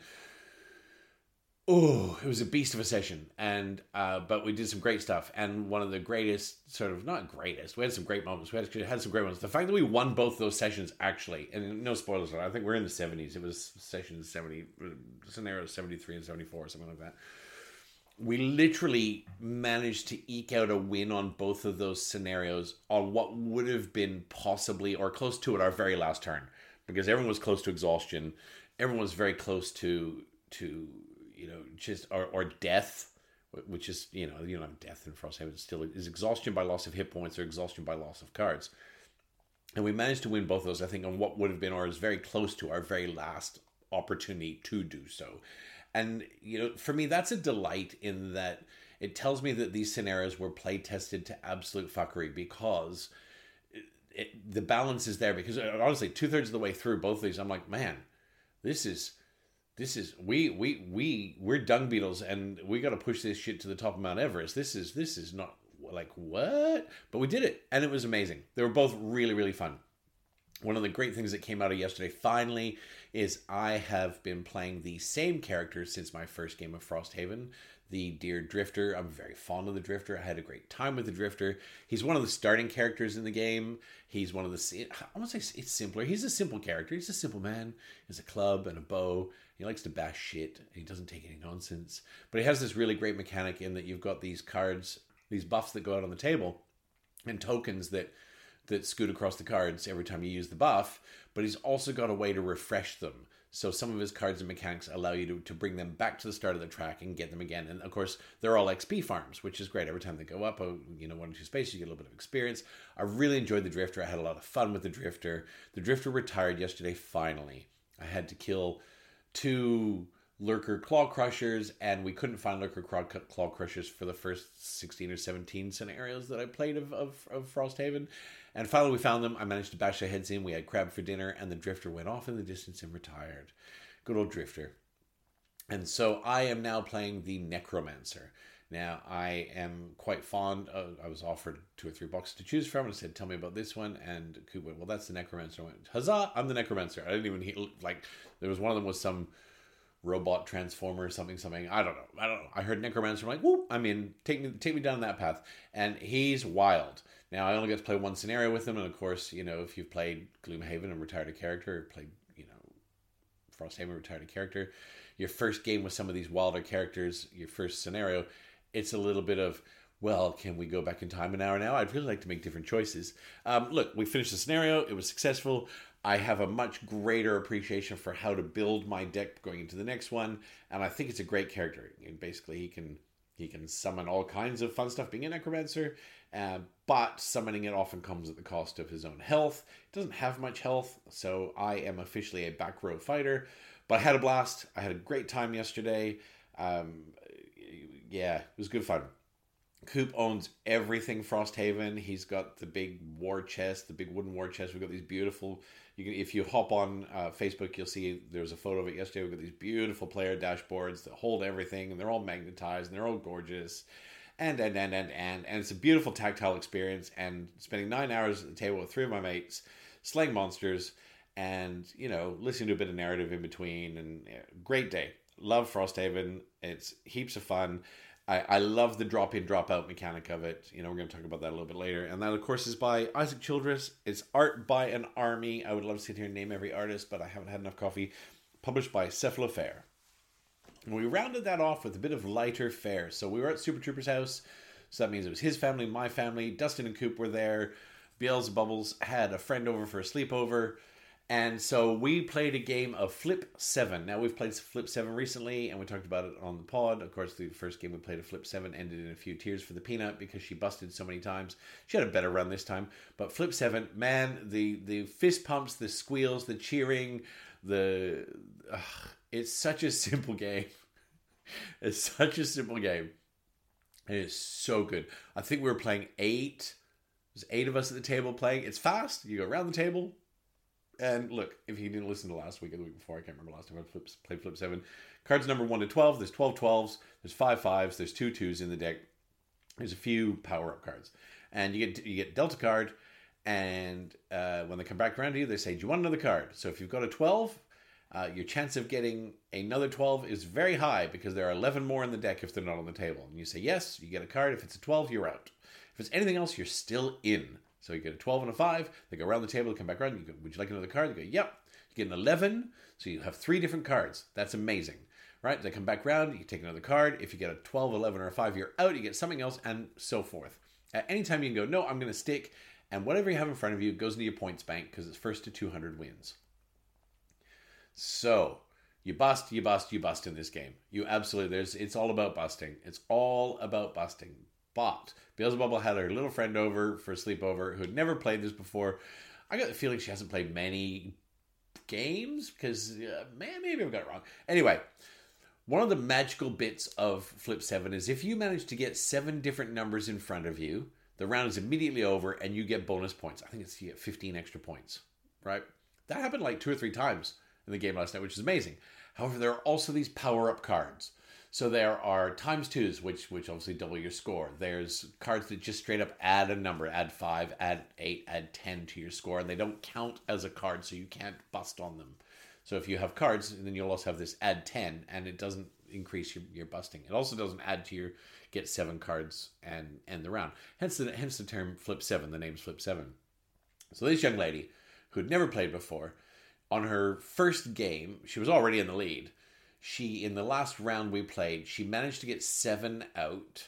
Oh, it was a beast of a session, and uh, but we did some great stuff, and one of the greatest, sort of, not greatest, we had some great moments, we had, had some great ones. The fact that we won both those sessions, actually, and no spoilers, I think we're in the seventies, it was session seventy, scenario seventy-three and seventy-four, or something like that. We literally managed to eke out a win on both of those scenarios on what would have been possibly, or close to it, our very last turn, because everyone was close to exhaustion, everyone was very close to, to, you know, just, or, or death, which is, you know, you don't have death in Frosthaven, still is exhaustion by loss of hit points or exhaustion by loss of cards. And we managed to win both of those, I think, on what would have been, or is very close to, our very last opportunity to do so. And, you know, for me, that's a delight in that it tells me that these scenarios were play tested to absolute fuckery, because it, it, the balance is there. Because honestly, two thirds of the way through both of these, I'm like, man, this is... This is, we, we, we, we're dung beetles, and we got to push this shit to the top of Mount Everest. This is, this is not, like, what? But we did it, and it was amazing. They were both really, really fun. One of the great things that came out of yesterday, finally, is I have been playing the same character since my first game of Frosthaven, the Dear Drifter. I'm very fond of the Drifter. I had a great time with the Drifter. He's one of the starting characters in the game. He's one of the, I want to say it's simpler. He's a simple character. He's a simple man. He has a club and a bow. He likes to bash shit. He doesn't take any nonsense. But he has this really great mechanic in that you've got these cards, these buffs that go out on the table, and tokens that that scoot across the cards every time you use the buff. But he's also got a way to refresh them. So some of his cards and mechanics allow you to, to bring them back to the start of the track and get them again. And of course, they're all X P farms, which is great. Every time they go up, oh, you know, one or two spaces, you get a little bit of experience. I really enjoyed the Drifter. I had a lot of fun with the Drifter. The Drifter retired yesterday, finally. I had to kill two Lurker Claw Crushers, and we couldn't find Lurker Claw Crushers for the first sixteen or seventeen scenarios that I played of, of, of Frosthaven. And finally we found them. I managed to bash their heads in. We had crab for dinner, and the Drifter went off in the distance and retired. Good old Drifter. And so I am now playing the Necromancer. Now, I am quite fond of, I was offered two or three boxes to choose from, and I said, tell me about this one, and Coop went, well, that's the Necromancer. I went, huzzah, I'm the Necromancer. I didn't even hear, like, there was one of them was some robot transformer, something, something, I don't know, I don't know. I heard Necromancer, I'm like, whoop, I'm in, take me, take me down that path. And he's wild. Now, I only get to play one scenario with him, and of course, you know, if you've played Gloomhaven and retired a character, or played, you know, Frosthaven, retired a character, your first game with some of these wilder characters, your first scenario, it's a little bit of, well, can we go back in time an hour now? I'd really like to make different choices. Um, look, we finished the scenario. It was successful. I have a much greater appreciation for how to build my deck going into the next one. And I think it's a great character. And basically, he can he can summon all kinds of fun stuff being a Necromancer. Uh, but summoning it often comes at the cost of his own health. He doesn't have much health. So I am officially a back row fighter. But I had a blast. I had a great time yesterday. Um... Yeah, it was good fun. Coop owns everything Frosthaven. He's got the big war chest, the big wooden war chest. We've got these beautiful, you can, if you hop on uh, Facebook, you'll see there's a photo of it yesterday. We've got these beautiful player dashboards that hold everything, and they're all magnetized, and they're all gorgeous. And, and, and, and, and, and it's a beautiful tactile experience, and spending nine hours at the table with three of my mates, slaying monsters, and, you know, listening to a bit of narrative in between, and yeah, great day. Love Frosthaven. It's heaps of fun. I, I love the drop-in, drop-out mechanic of it. You know, we're going to talk about that a little bit later. And that, of course, is by Isaac Childress. It's art by an army. I would love to sit here and name every artist, but I haven't had enough coffee. Published by Cephalofair. And we rounded that off with a bit of lighter fare. So we were at Super Trooper's house. So that means it was his family, my family. Dustin and Coop were there. Beelzebubbles had a friend over for a sleepover. And so we played a game of Flip seven. Now, we've played Flip seven recently, and we talked about it on the pod. Of course, the first game we played of Flip seven ended in a few tears for the Peanut because she busted so many times. She had a better run this time. But Flip seven, man, the, the fist pumps, the squeals, the cheering, the... Uh, it's such a simple game. It's such a simple game. And it's so good. I think we were playing eight. There's eight of us at the table playing. It's fast. You go around the table. And look, if you didn't listen to last week or the week before, I can't remember last time I flipped, played Flip seven. Cards number one to twelve. There's twelve twelves. There's five fives. There's two twos in the deck. There's a few power-up cards. And you get you get Delta card. And uh, when they come back around to you, they say, do you want another card? So if you've got a twelve, uh, your chance of getting another twelve is very high because there are eleven more in the deck if they're not on the table. And you say yes, you get a card. If it's a twelve, you're out. If it's anything else, you're still in. So you get a twelve and a five. They go around the table, they come back around. You go, would you like another card? They go, yep. You get an eleven. So you have three different cards. That's amazing. Right? They come back around. You take another card. If you get a twelve, eleven, or a five, you're out. You get something else, and so forth. At any time, you can go, no, I'm going to stick. And whatever you have in front of you goes into your points bank because it's first to two hundred wins. So you bust, you bust, you bust in this game. You absolutely, there's, it's all about busting. It's all about busting. But Beelzebubble had her little friend over for a sleepover who had never played this before. I got the feeling she hasn't played many games because, uh, man, maybe I've got it wrong. Anyway, one of the magical bits of Flip seven is if you manage to get seven different numbers in front of you, the round is immediately over and you get bonus points. I think it's you get fifteen extra points, right? That happened like two or three times in the game last night, which is amazing. However, there are also these power-up cards. So there are times twos, which which obviously double your score. There's cards that just straight up add a number, add five, add eight, add ten to your score, and they don't count as a card, so you can't bust on them. So if you have cards, then you'll also have this add ten, and it doesn't increase your, your busting. It also doesn't add to your get seven cards and end the round. Hence the hence the term Flip seven. The name's Flip seven. So this young lady, who had never played before, on her first game, she was already in the lead. She, in the last round we played, she managed to get seven out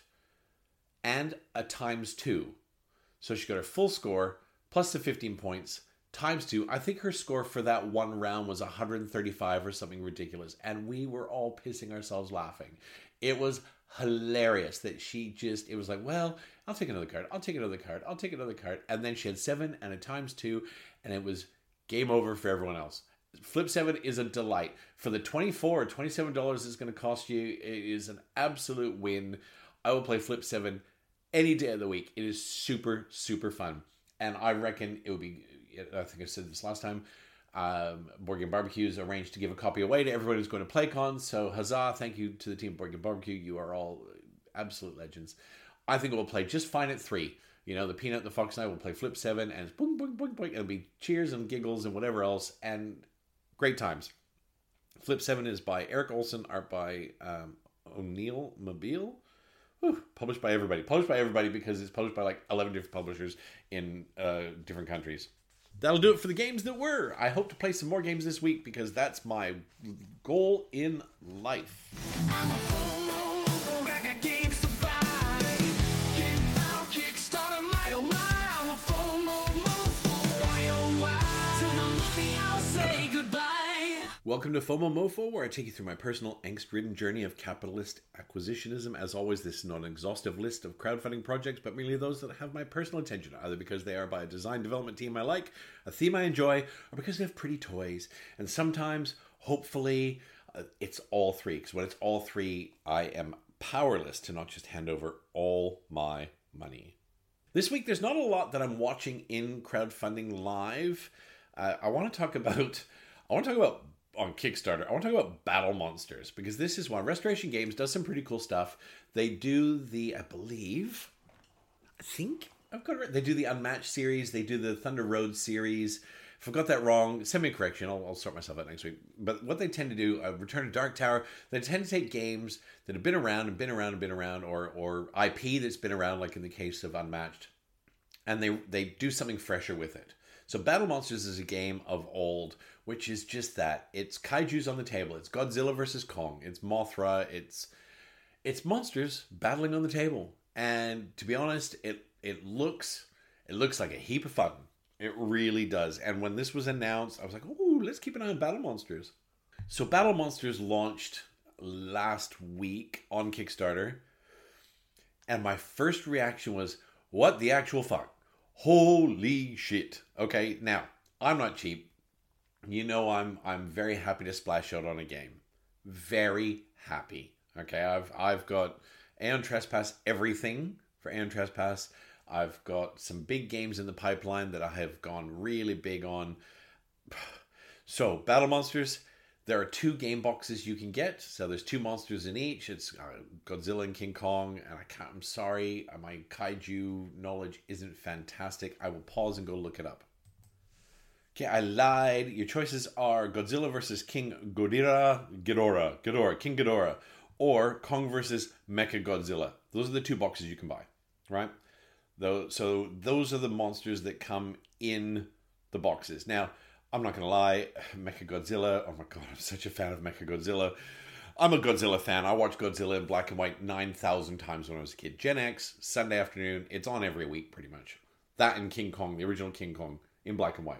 and a times two. So she got her full score, plus the fifteen points, times two. I think her score for that one round was one hundred thirty-five or something ridiculous. And we were all pissing ourselves laughing. It was hilarious that she just, it was like, well, I'll take another card. I'll take another card. I'll take another card. And then she had seven and a times two. And it was game over for everyone else. Flip seven is a delight. For the twenty-four dollars or twenty-seven dollars it's going to cost you, it is an absolute win. I will play Flip seven any day of the week. It is super, super fun. And I reckon it would be, I think I said this last time, um, Board Game Barbecue's arranged to give a copy away to everybody who's going to PlayCon. So huzzah, thank you to the team of Board Game Barbecue. You are all absolute legends. I think it will play just fine at three. You know, the Peanut, the Fox, and I will play Flip seven, and it's boing, boing, boing, boing. It'll be cheers and giggles and whatever else, and great times. Flip seven is by Eric Olson, art by um, O'Neill Mobile. Whew, published by everybody. Published by everybody because it's published by like eleven different publishers in uh, different countries. That'll do it for the games that were. I hope to play some more games this week because that's my goal in life. Welcome to FOMO Mofo, where I take you through my personal angst-ridden journey of capitalist acquisitionism. As always, this is not an exhaustive list of crowdfunding projects, but merely those that have my personal attention, either because they are by a design development team I like, a theme I enjoy, or because they have pretty toys. And sometimes, hopefully, uh, it's all three. Because when it's all three, I am powerless to not just hand over all my money. This week, there's not a lot that I'm watching in crowdfunding live. Uh, I want to talk about... I want to talk about on Kickstarter, I want to talk about Battle Monsters, because this is one. Restoration Games does some pretty cool stuff. They do the, I believe, I think I've got it right. They do the Unmatched series. They do the Thunder Road series. If I've got that wrong, send me a correction. I'll, I'll sort myself out next week. But what they tend to do, uh, Return to Dark Tower, they tend to take games that have been around and been around and been around, or or I P that's been around, like in the case of Unmatched, and they they do something fresher with it. So Battle Monsters is a game of old, which is just that. It's kaijus on the table. It's Godzilla versus Kong. It's Mothra. It's it's monsters battling on the table. And to be honest, it it looks it looks like a heap of fun. It really does. And when this was announced, I was like, "Ooh, let's keep an eye on Battle Monsters." So Battle Monsters launched last week on Kickstarter. And my first reaction was, what the actual fuck? Holy shit. Okay, now, I'm not cheap. You know I'm I'm very happy to splash out on a game. Very happy. Okay, I've I've got Aeon Trespass everything for Aeon Trespass. I've got some big games in the pipeline that I have gone really big on. So, Battle Monsters, there are two game boxes you can get. So there's two monsters in each. It's uh, Godzilla and King Kong. And I can't, I'm sorry, my kaiju knowledge isn't fantastic. I will pause and go look it up. Okay, I lied. Your choices are Godzilla versus King Ghidorah, Ghidorah, Ghidorah, King Ghidorah, or Kong versus Mechagodzilla. Those are the two boxes you can buy, right? Though, so those are the monsters that come in the boxes. Now, I'm not going to lie, Mechagodzilla, oh my god, I'm such a fan of Mechagodzilla. I'm a Godzilla fan. I watched Godzilla in black and white nine thousand times when I was a kid. Gen X, Sunday afternoon, it's on every week pretty much. That and King Kong, the original King Kong, in black and white.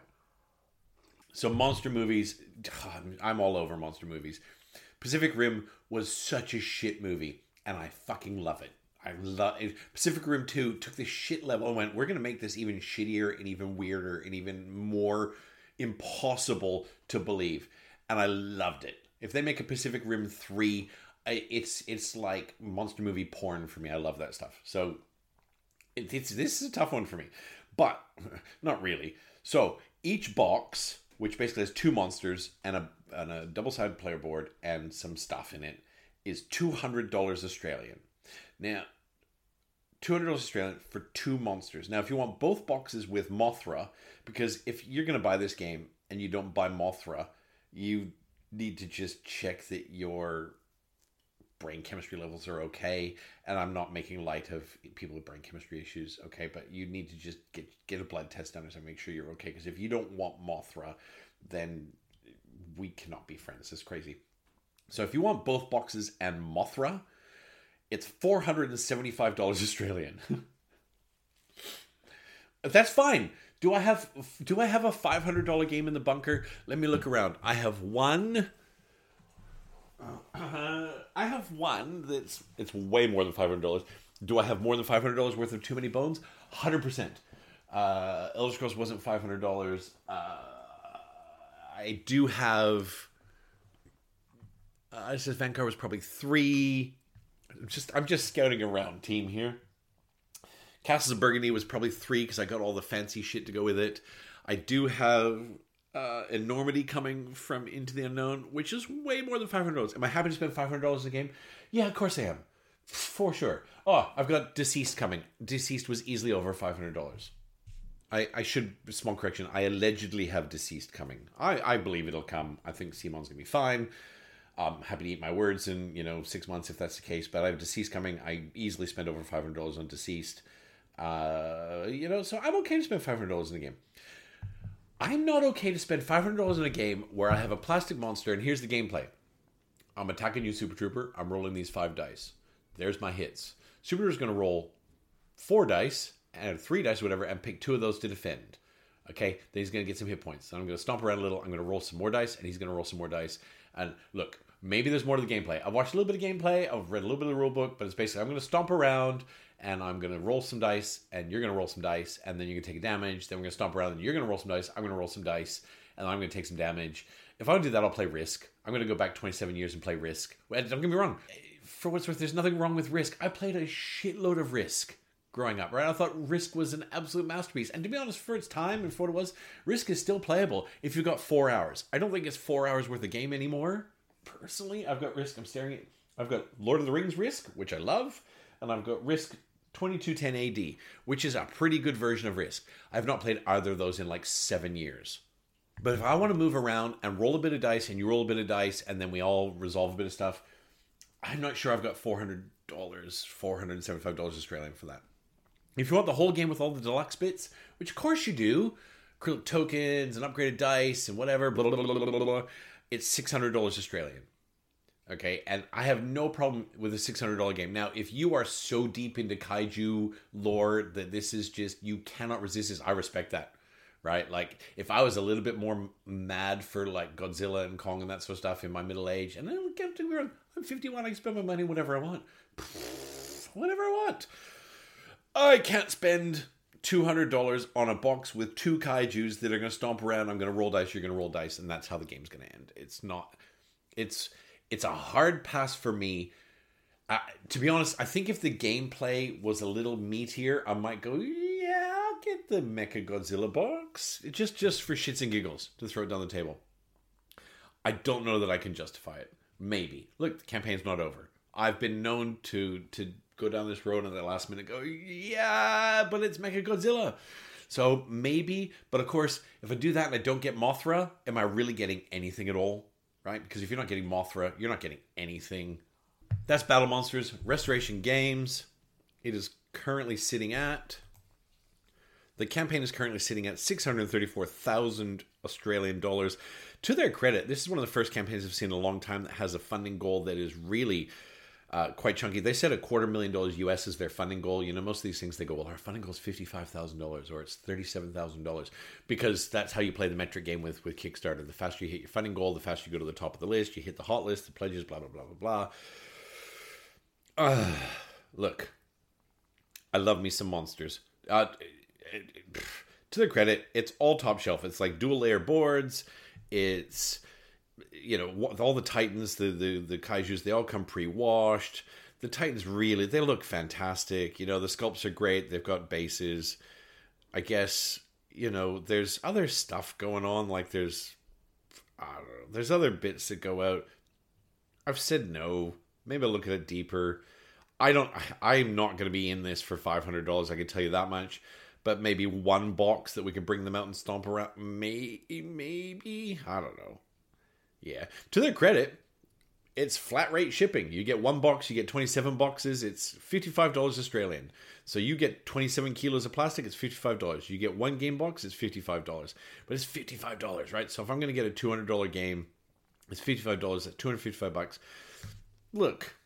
So monster movies, I'm all over monster movies. Pacific Rim was such a shit movie, and I fucking love it. I love it. Pacific Rim two took this shit level and went, we're going to make this even shittier and even weirder and even more impossible to believe, and I loved it. If they make a Pacific Rim three, it's it's like monster movie porn for me. I love that stuff. So it, it's this is a tough one for me, but not really. So each box, which basically has two monsters and a and a double-sided player board and some stuff in it, is two hundred dollars Australian. Now, two hundred dollars Australian for two monsters. Now, if you want both boxes with Mothra, because if you're going to buy this game and you don't buy Mothra, you need to just check that your brain chemistry levels are okay. And I'm not making light of people with brain chemistry issues, okay? But you need to just get get a blood test done and make sure you're okay. Because if you don't want Mothra, then we cannot be friends. It's crazy. So if you want both boxes and Mothra, it's four hundred seventy-five dollars Australian. That's fine. Do I have do I have a five hundred dollars game in the bunker? Let me look around. I have one. Uh, I have one that's it's way more than five hundred dollars. Do I have more than five hundred dollars worth of Too Many Bones? one hundred percent. Uh, Elder Scrolls wasn't five hundred dollars. Uh, I do have. Uh, it says Vanguard was probably three. I'm just I'm just scouting around team here. Castles of Burgundy was probably three because I got all the fancy shit to go with it. I do have uh, Enormity coming from Into the Unknown, which is way more than five hundred dollars. Am I happy to spend five hundred dollars in a game? Yeah, of course I am. For sure. Oh, I've got Deceased coming. Deceased was easily over five hundred dollars. I, I should, small correction, I allegedly have Deceased coming. I, I believe it'll come. I think Simon's going to be fine. I'm happy to eat my words in, you know, six months if that's the case. But I have Deceased coming. I easily spend over five hundred dollars on Deceased. Uh, you know, so I'm okay to spend five hundred dollars in a game. I'm not okay to spend five hundred dollars in a game where I have a plastic monster, and here's the gameplay. I'm attacking you, Super Trooper. I'm rolling these five dice. There's my hits. Super Trooper's going to roll four dice, and three dice, or whatever, and pick two of those to defend. Okay? Then he's going to get some hit points. So I'm going to stomp around a little. I'm going to roll some more dice, and he's going to roll some more dice. And look, maybe there's more to the gameplay. I've watched a little bit of gameplay. I've read a little bit of the rule book, but it's basically I'm going to stomp around, and I'm going to roll some dice, and you're going to roll some dice, and then you're going to take a damage. Then we're going to stomp around, and you're going to roll some dice. I'm going to roll some dice, and I'm going to take some damage. If I don't do that, I'll play Risk. I'm going to go back twenty-seven years and play Risk. Don't get me wrong. For what's worth, there's nothing wrong with Risk. I played a shitload of Risk growing up, right? I thought Risk was an absolute masterpiece. And to be honest, for its time and for what it was, Risk is still playable if you've got four hours. I don't think it's four hours worth of game anymore. Personally, I've got Risk. I'm staring at... I've got Lord of the Rings Risk, which I love. And I've got Risk twenty-two ten A D, which is a pretty good version of Risk. I've not played either of those in like seven years. But if I want to move around and roll a bit of dice and you roll a bit of dice and then we all resolve a bit of stuff, I'm not sure I've got four hundred dollars, four hundred seventy-five dollars Australian for that. If you want the whole game with all the deluxe bits, which of course you do, acrylic tokens and upgraded dice and whatever, blah, blah, blah, blah, blah, blah, it's six hundred dollars Australian. Okay, and I have no problem with a six hundred dollars game. Now, if you are so deep into kaiju lore that this is just, you cannot resist this, I respect that. right? Like, if I was a little bit more mad for, like, Godzilla and Kong and that sort of stuff in my middle age, and then get to where I'm fifty-one, I can spend my money whatever I want. Whatever I want. I can't spend two hundred dollars on a box with two kaijus that are going to stomp around. I'm going to roll dice, you're going to roll dice, and that's how the game's going to end. It's not... It's it's a hard pass for me. Uh, to be honest, I think if the gameplay was a little meatier, I might go, yeah, I'll get the Mecha Godzilla box. Just, just for shits and giggles, to throw it down the table. I don't know that I can justify it. Maybe. Look, the campaign's not over. I've been known to to go down this road and at the last minute go, yeah, but it's Mecha Godzilla. So maybe, but of course, if I do that and I don't get Mothra, am I really getting anything at all? Right? Because if you're not getting Mothra, you're not getting anything. That's Battle Monsters Restoration Games. It is currently sitting at... The campaign is currently sitting at six hundred thirty-four thousand Australian dollars. To their credit, this is one of the first campaigns I've seen in a long time that has a funding goal that is really uh, quite chunky. They said a quarter million dollars U S is their funding goal. You know, most of these things, they go, well, our funding goal is fifty-five thousand dollars or it's thirty-seven thousand dollars, because that's how you play the metric game with, with Kickstarter. The faster you hit your funding goal, the faster you go to the top of the list. You hit the hot list, the pledges, blah, blah, blah, blah, blah. Uh, look, I love me some monsters. Uh, it, it, to their credit, it's all top shelf. It's like dual layer boards. It's, you know, all the Titans, the, the, the Kaijus, they all come pre-washed. The Titans really, they look fantastic. You know, the sculpts are great. They've got bases. I guess, you know, there's other stuff going on. Like there's, I don't know, there's other bits that go out. I've said no. Maybe I'll look at it deeper. I don't, I'm not going to be in this for five hundred dollars. I can tell you that much. But maybe one box that we can bring them out and stomp around. Maybe, maybe. I don't know. Yeah. To their credit, it's flat rate shipping. You get one box, you get twenty-seven boxes. It's fifty-five dollars Australian. So you get twenty-seven kilos of plastic, it's fifty-five dollars. You get one game box, it's fifty-five dollars. But it's fifty-five dollars, right? So if I'm going to get a two hundred dollars game, it's fifty-five dollars. That's two hundred fifty-five bucks. Look.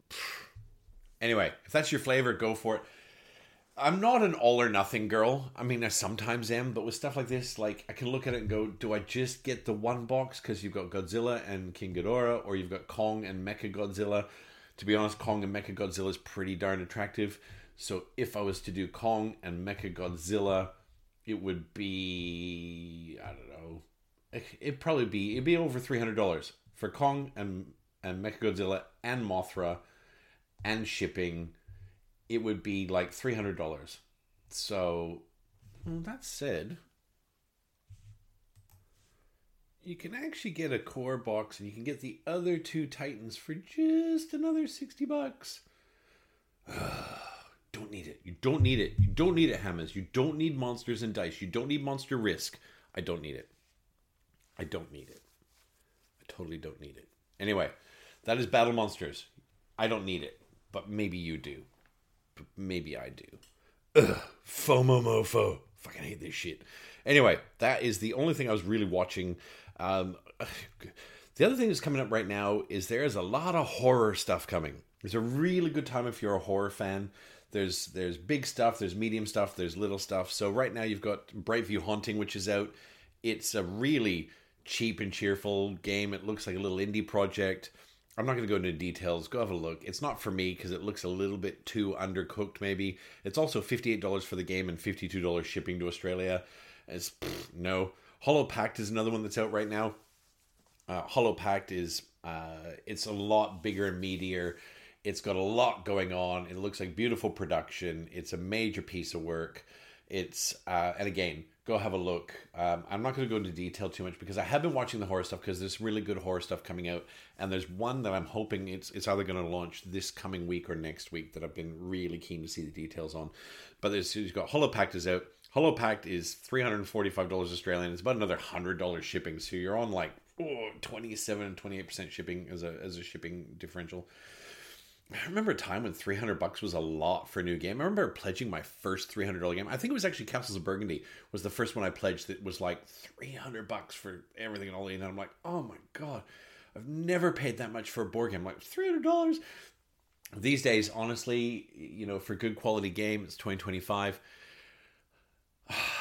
Anyway, if that's your flavor, go for it. I'm not an all or nothing girl. I mean, I sometimes am, but with stuff like this, like, I can look at it and go, do I just get the one box because you've got Godzilla and King Ghidorah, or you've got Kong and Mecha Godzilla? To be honest, Kong and Mecha Godzilla is pretty darn attractive. So if I was to do Kong and Mecha Godzilla, it would be, I don't know, it'd probably be, it'd be over three hundred dollars for Kong and, and Mecha Godzilla and Mothra and shipping. It would be like three hundred dollars. So, well, that said, you can actually get a core box and you can get the other two Titans for just another sixty bucks. Don't need it. You don't need it. You don't need it, Hammers. You don't need monsters and dice. You don't need Monster Risk. I don't need it. I don't need it. I totally don't need it. Anyway, that is Battle Monsters. I don't need it, but maybe you do. Maybe I do. Ugh, FOMO mofo. Fucking hate this shit. Anyway, that is the only thing I was really watching. Um, the other thing that's coming up right now is there's a lot of horror stuff coming. It's a really good time if you're a horror fan. There's there's big stuff, there's medium stuff, there's little stuff. So right now you've got Brightview Haunting, which is out. It's a really cheap and cheerful game. It looks like a little indie project. I'm not going to go into details. Go have a look. It's not for me because it looks a little bit too undercooked, maybe. It's also fifty-eight dollars for the game and fifty-two dollars shipping to Australia. It's, pff, no. Hollow Pact is another one that's out right now. Uh, Hollow Pact is, uh, it's a lot bigger and meatier. It's got a lot going on. It looks like beautiful production. It's a major piece of work. It's, uh, and again, go have a look. Um, I'm not going to go into detail too much because I have been watching the horror stuff because there's really good horror stuff coming out. And there's one that I'm hoping it's it's either going to launch this coming week or next week that I've been really keen to see the details on. But there's, you've got Hollow Pact is out. Hollow Pact is three hundred forty-five dollars Australian. It's about another one hundred dollars shipping. So you're on like oh, twenty-seven and twenty-eight percent shipping as a as a shipping differential. I remember a time when three hundred bucks was a lot for a new game. I remember pledging my first three hundred dollars game. I think it was actually Castles of Burgundy was the first one I pledged that was like three hundred bucks for everything and all. And I'm like, oh my God, I've never paid that much for a board game. I'm like, three hundred dollars? These days, honestly, you know, for good quality game, it's twenty twenty-five.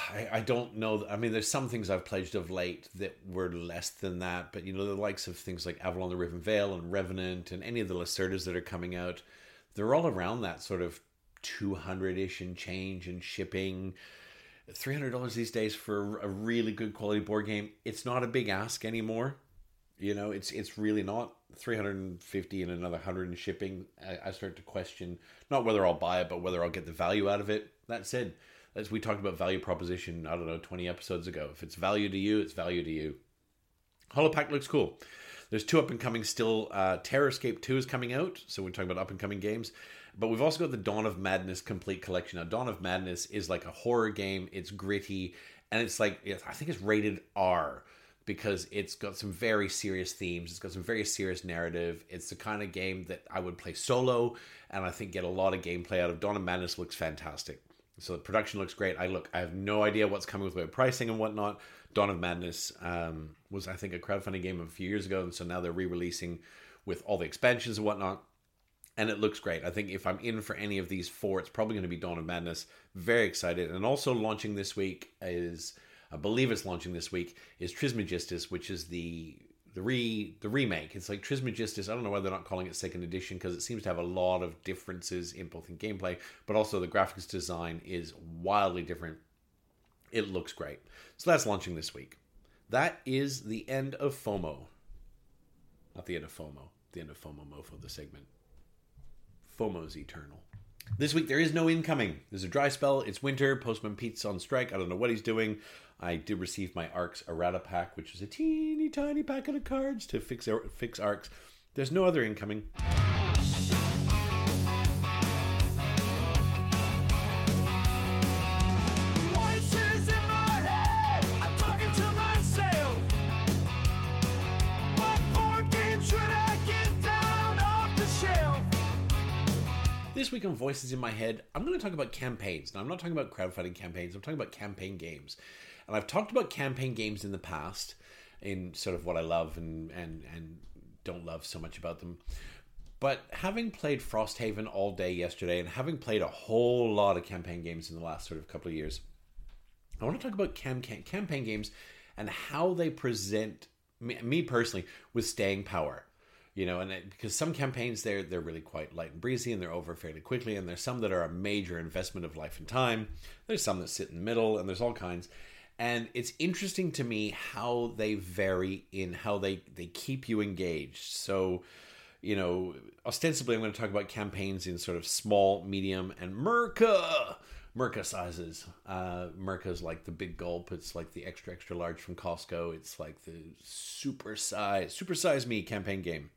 I, I don't know. I mean, there's some things I've pledged of late that were less than that, but you know, the likes of things like Avalon the Riven Vale and Revenant and any of the Lacerdas that are coming out, they're all around that sort of two hundred-ish and change and shipping. three hundred dollars these days for a really good quality board game, it's not a big ask anymore. You know, it's it's really not. three hundred fifty and another one hundred in shipping, I, I start to question not whether I'll buy it, but whether I'll get the value out of it. That said, as we talked about value proposition, I don't know, twenty episodes ago. If it's value to you, it's value to you. Holopack looks cool. There's two up-and-coming still. Uh, Terror Escape two is coming out, so we're talking about up-and-coming games. But we've also got the Dawn of Madness complete collection. Now, Dawn of Madness is like a horror game. It's gritty, and it's like, I think it's rated R because it's got some very serious themes. It's got some very serious narrative. It's the kind of game that I would play solo, and I think get a lot of gameplay out of. Dawn of Madness looks fantastic. So the production looks great. I look, I have no idea what's coming with about pricing and whatnot. Dawn of Madness um, was, I think, a crowdfunding game a few years ago, and so now they're re-releasing with all the expansions and whatnot. And it looks great. I think if I'm in for any of these four, it's probably going to be Dawn of Madness. Very excited. And also launching this week is, I believe it's launching this week, is Trismegistus, which is the the re the remake. It's like Trismegistus. I don't know why they're not calling it second edition because it seems to have a lot of differences in both in gameplay, but also the graphics design is wildly different. It looks great. So that's launching this week. That is the end of FOMO. Not the end of FOMO. The end of FOMO Mofo, the segment. FOMO's eternal. This week there is no incoming. There's a dry spell. It's winter. Postman Pete's on strike. I don't know what he's doing. I did receive my Arcs errata pack, which is a teeny tiny packet of cards to fix fix Arcs. There's no other incoming. This week on Voices in My Head, I'm going to talk about campaigns. Now, I'm not talking about crowdfunding campaigns. I'm talking about campaign games. And I've talked about campaign games in the past in sort of what I love and, and, and don't love so much about them. But having played Frosthaven all day yesterday and having played a whole lot of campaign games in the last sort of couple of years, I want to talk about cam- cam- campaign games and how they present me, me personally with staying power. You know, and it, because some campaigns, they're, they're really quite light and breezy and they're over fairly quickly. And there's some that are a major investment of life and time. There's some that sit in the middle and there's all kinds. And it's interesting to me how they vary in how they, they keep you engaged. So, you know, ostensibly I'm going to talk about campaigns in sort of small, medium, and Merca. Merca sizes. Uh, Merca's like the big gulp. It's like the extra, extra large from Costco. It's like the super size, super size me campaign game.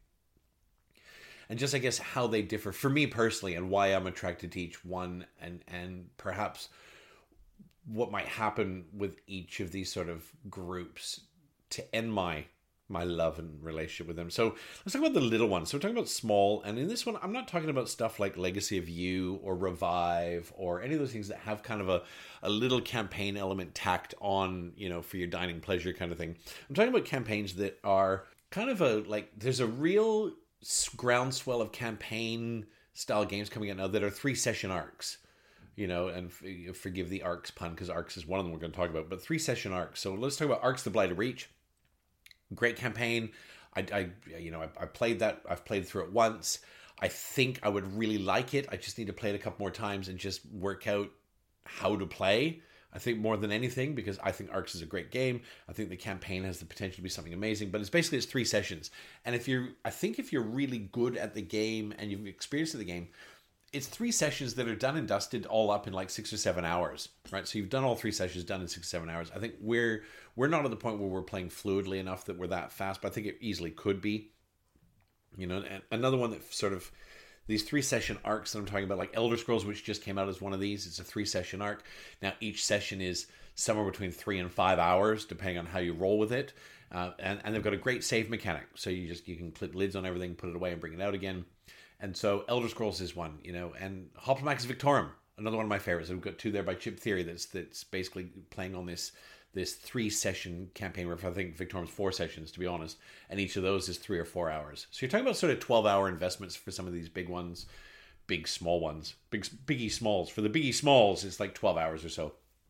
And just, I guess, how they differ for me personally and why I'm attracted to each one and, and perhaps what might happen with each of these sort of groups to end my my love and relationship with them. So let's talk about the little ones. So we're talking about small. And in this one, I'm not talking about stuff like Legacy of You or Revive or any of those things that have kind of a, a little campaign element tacked on, you know, for your dining pleasure kind of thing. I'm talking about campaigns that are kind of a, like, there's a real groundswell of campaign style games coming out now that are three session arcs, you know, and f- forgive the arcs pun because arcs is one of them we're going to talk about, but three session arcs. So let's talk about Arcs the Blighted Reach. Great campaign. I, I you know, I, I played that. I've played through it once. I think I would really like it. I just need to play it a couple more times and just work out how to play. I think more than anything, because I think Arcs is a great game. I think the campaign has the potential to be something amazing, but it's basically it's three sessions. And if you're, I think if you're really good at the game and you've experienced the game, it's three sessions that are done and dusted all up in like six or seven hours, right? So you've done all three sessions done in six or seven hours. I think we're we're not at the point where we're playing fluidly enough that we're that fast, but I think it easily could be. You know, and another one that sort of these three session arcs that I'm talking about, like Elder Scrolls, which just came out as one of these. It's a three session arc. Now each session is somewhere between three and five hours, depending on how you roll with it. Uh, and and they've got a great save mechanic, so you just you can clip lids on everything, put it away, and bring it out again. And so Elder Scrolls is one, you know, and Hoplamax Victorum, another one of my favorites. We've got two there by Chip Theory that's that's basically playing on this this three session campaign, where I think Victorum's four sessions, to be honest, and each of those is three or four hours. So you're talking about sort of twelve hour investments for some of these big ones, big small ones, big biggie smalls. For the biggie smalls, it's like twelve hours or so.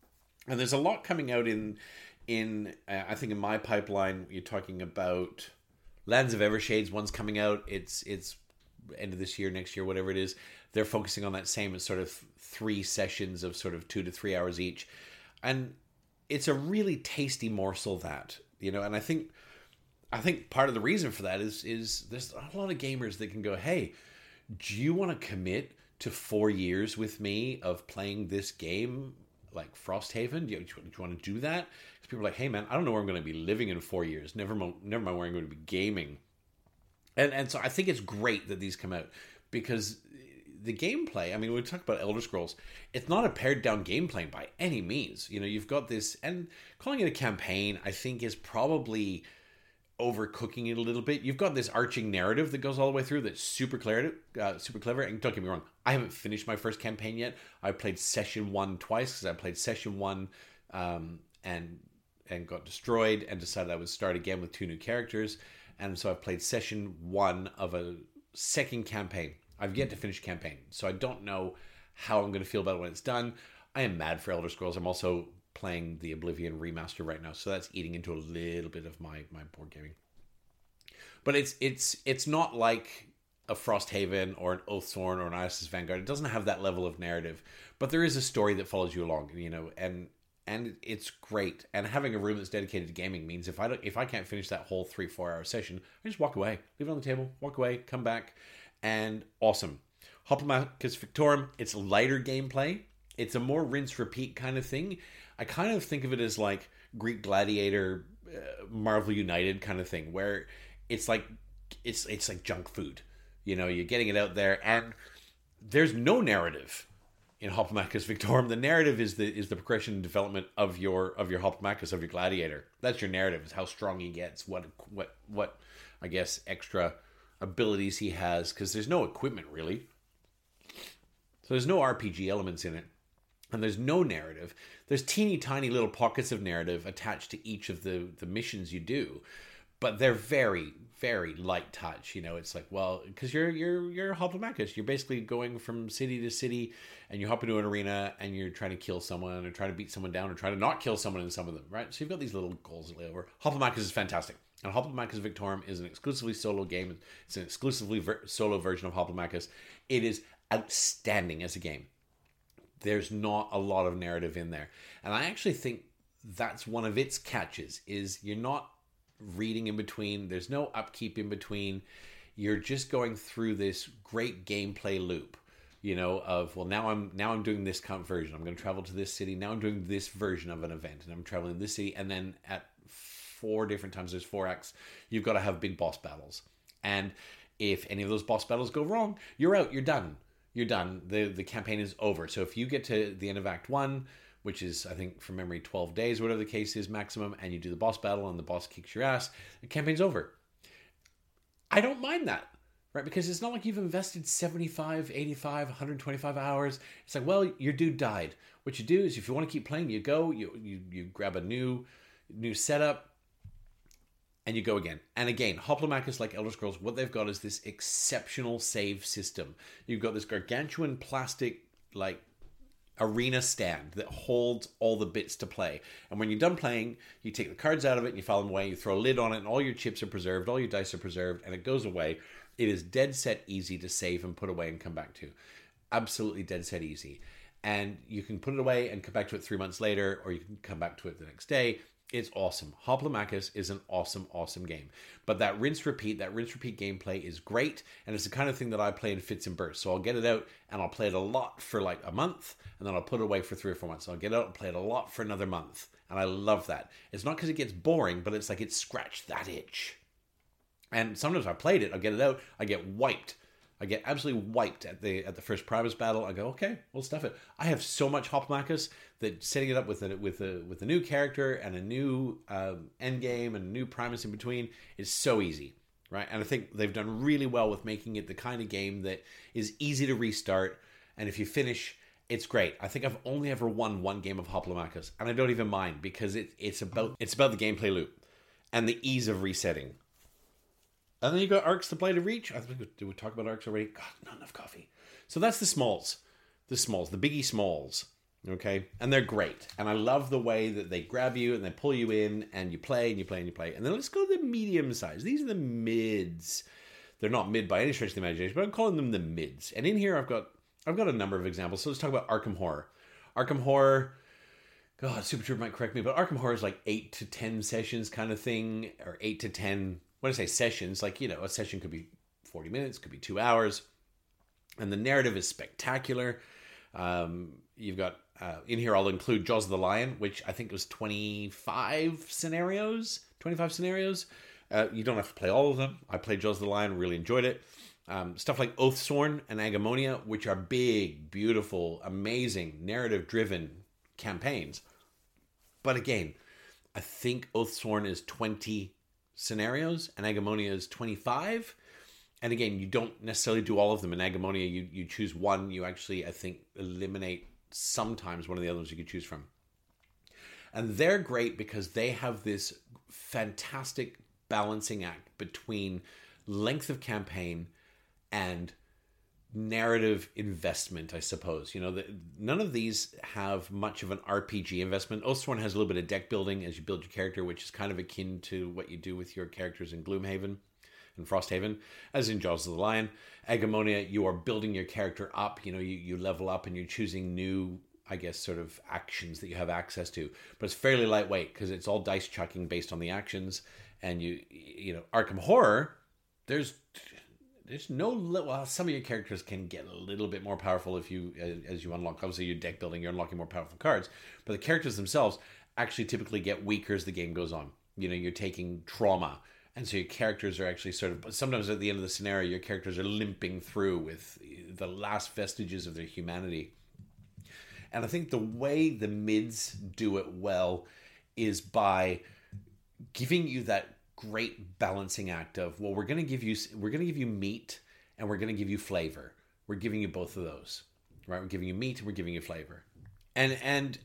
And there's a lot coming out in, in uh, I think in my pipeline, you're talking about Lands of Evershades, one's coming out. It's it's end of this year, next year, whatever it is. They're focusing on that same sort of three sessions of sort of two to three hours each. And it's a really tasty morsel, that, you know, and I think I think part of the reason for that is is there's a lot of gamers that can go, hey, do you want to commit to four years with me of playing this game like Frosthaven? Do you, do you want to do that? Because people are like, hey man, I don't know where I'm going to be living in four years. Never mind, never mind where I'm going to be gaming. And and so I think it's great that these come out, because the gameplay, I mean, when we talk about Elder Scrolls, it's not a pared down gameplay by any means. You know, you've got this, and calling it a campaign, I think, is probably overcooking it a little bit. You've got this arching narrative that goes all the way through that's super clear, uh, super clever. And don't get me wrong, I haven't finished my first campaign yet. I played session one twice because I played session one um, and and got destroyed and decided I would start again with two new characters. And so I've played session one of a second campaign. I've yet to finish campaign, so I don't know how I'm going to feel about it when it's done. I am mad for Elder Scrolls. I'm also playing the Oblivion remaster right now, so that's eating into a little bit of my, my board gaming. But it's it's it's not like a Frosthaven or an Oathsworn or an Isis Vanguard. It doesn't have that level of narrative, but there is a story that follows you along, you know, and and it's great. And having a room that's dedicated to gaming means if I don't, if I can't finish that whole three four hour session, I just walk away, leave it on the table, walk away, come back. And awesome. Hoplomachus Victorum, it's lighter gameplay. It's a more rinse-repeat kind of thing. I kind of think of it as like Greek Gladiator, uh, Marvel United kind of thing, where it's like it's it's like junk food. You know, you're getting it out there, and there's no narrative in Hoplomachus Victorum. The narrative is the is the progression and development of your of your Hoplomachus, of your gladiator. That's your narrative, is how strong he gets, what what what I guess extra abilities he has, because there's no equipment really, so there's no R P G elements in it, and there's no narrative. There's teeny tiny little pockets of narrative attached to each of the the missions you do, but they're very very light touch. You know, it's like, well, because you're you're you're Hoplomachus, you're basically going from city to city, and you hop into an arena and you're trying to kill someone or trying to beat someone down or try to not kill someone in some of them, right? So you've got these little goals to lay over. Hoplomachus is fantastic. And Hoplomachus Victorum is an exclusively solo game. It's an exclusively ver- solo version of Hoplomachus. It is outstanding as a game. There's not a lot of narrative in there. And I actually think that's one of its catches, is you're not reading in between. There's no upkeep in between. You're just going through this great gameplay loop, you know, of, well, now I'm now I'm doing this version. I'm going to travel to this city. Now I'm doing this version of an event, and I'm traveling to this city. And then at four different times, there's four acts, you've got to have big boss battles. And if any of those boss battles go wrong, you're out, you're done. You're done. The the campaign is over. So if you get to the end of Act one, which is, I think, from memory, twelve days, whatever the case is, maximum, and you do the boss battle and the boss kicks your ass, the campaign's over. I don't mind that, right? Because it's not like you've invested seventy-five, eighty-five, one hundred twenty-five hours. It's like, well, your dude died. What you do is, if you want to keep playing, you go, you you, you grab a new new setup, and you go again. And again, Hoplomachus, like Elder Scrolls, what they've got is this exceptional save system. You've got this gargantuan plastic, like, arena stand that holds all the bits to play. And when you're done playing, you take the cards out of it and you file them away. You throw a lid on it and all your chips are preserved, all your dice are preserved, and it goes away. It is dead set easy to save and put away and come back to. Absolutely dead set easy. And you can put it away and come back to it three months later, or you can come back to it the next day. It's awesome. Hoplomachus is an awesome, awesome game. But that rinse-repeat, that rinse-repeat gameplay is great, and it's the kind of thing that I play in fits and bursts. So I'll get it out, and I'll play it a lot for like a month, and then I'll put it away for three or four months. So I'll get it out and play it a lot for another month. And I love that. It's not because it gets boring, but it's like it scratched that itch. And sometimes I played it, I'll get it out, I get wiped. I get absolutely wiped at the at the first Primus battle. I go, okay, we'll stuff it. I have so much Hoplomachus that setting it up with a with a with a new character and a new um, end game and a new Primus in between is so easy, right? And I think they've done really well with making it the kind of game that is easy to restart, and if you finish, it's great. I think I've only ever won one game of Hoplomachus, and I don't even mind, because it it's about it's about the gameplay loop and the ease of resetting. And then you got Arcs to Play to Reach. I think we, did we talk about Arcs already? God, not enough coffee. So that's the smalls. The smalls. The biggie smalls. Okay, and they're great, and I love the way that they grab you and they pull you in, and you play and you play and you play. And then let's go to the medium size. These are the mids. They're not mid by any stretch of the imagination, but I'm calling them the mids. And in here, I've got I've got a number of examples. So let's talk about Arkham Horror. Arkham Horror, God, Super Trooper might correct me, but Arkham Horror is like eight to ten sessions kind of thing, or eight to ten. When I say sessions, like, you know, a session could be forty minutes, could be two hours, and the narrative is spectacular. Um, you've got uh, in here, I'll include Jaws of the Lion, which I think was twenty-five scenarios. twenty-five scenarios. Uh, you don't have to play all of them. I played Jaws of the Lion, really enjoyed it. Um, stuff like Oathsworn and Agamonia, which are big, beautiful, amazing, narrative-driven campaigns. But again, I think Oathsworn is twenty scenarios and Agamonia is twenty-five. And again, you don't necessarily do all of them. In Agamonia, you, you choose one. You actually, I think, eliminate sometimes one of the others you could choose from. And they're great because they have this fantastic balancing act between length of campaign and narrative investment, I suppose. You know, the, none of these have much of an R P G investment. Oathsworn has a little bit of deck building as you build your character, which is kind of akin to what you do with your characters in Gloomhaven and Frosthaven, as in Jaws of the Lion. Agamonia, you are building your character up. You know, you, you level up and you're choosing new, I guess, sort of actions that you have access to. But it's fairly lightweight because it's all dice chucking based on the actions. And you, you know, Arkham Horror, there's there's no, well, some of your characters can get a little bit more powerful if you, as you unlock, obviously your deck building, you're unlocking more powerful cards. But the characters themselves actually typically get weaker as the game goes on. You know, you're taking trauma. And so your characters are actually sort of, sometimes at the end of the scenario, your characters are limping through with the last vestiges of their humanity. And I think the way the mids do it well is by giving you that great balancing act of, well, we're going to give you, we're going to give you meat and we're going to give you flavor. We're giving you both of those, right? We're giving you meat and we're giving you flavor. And, and,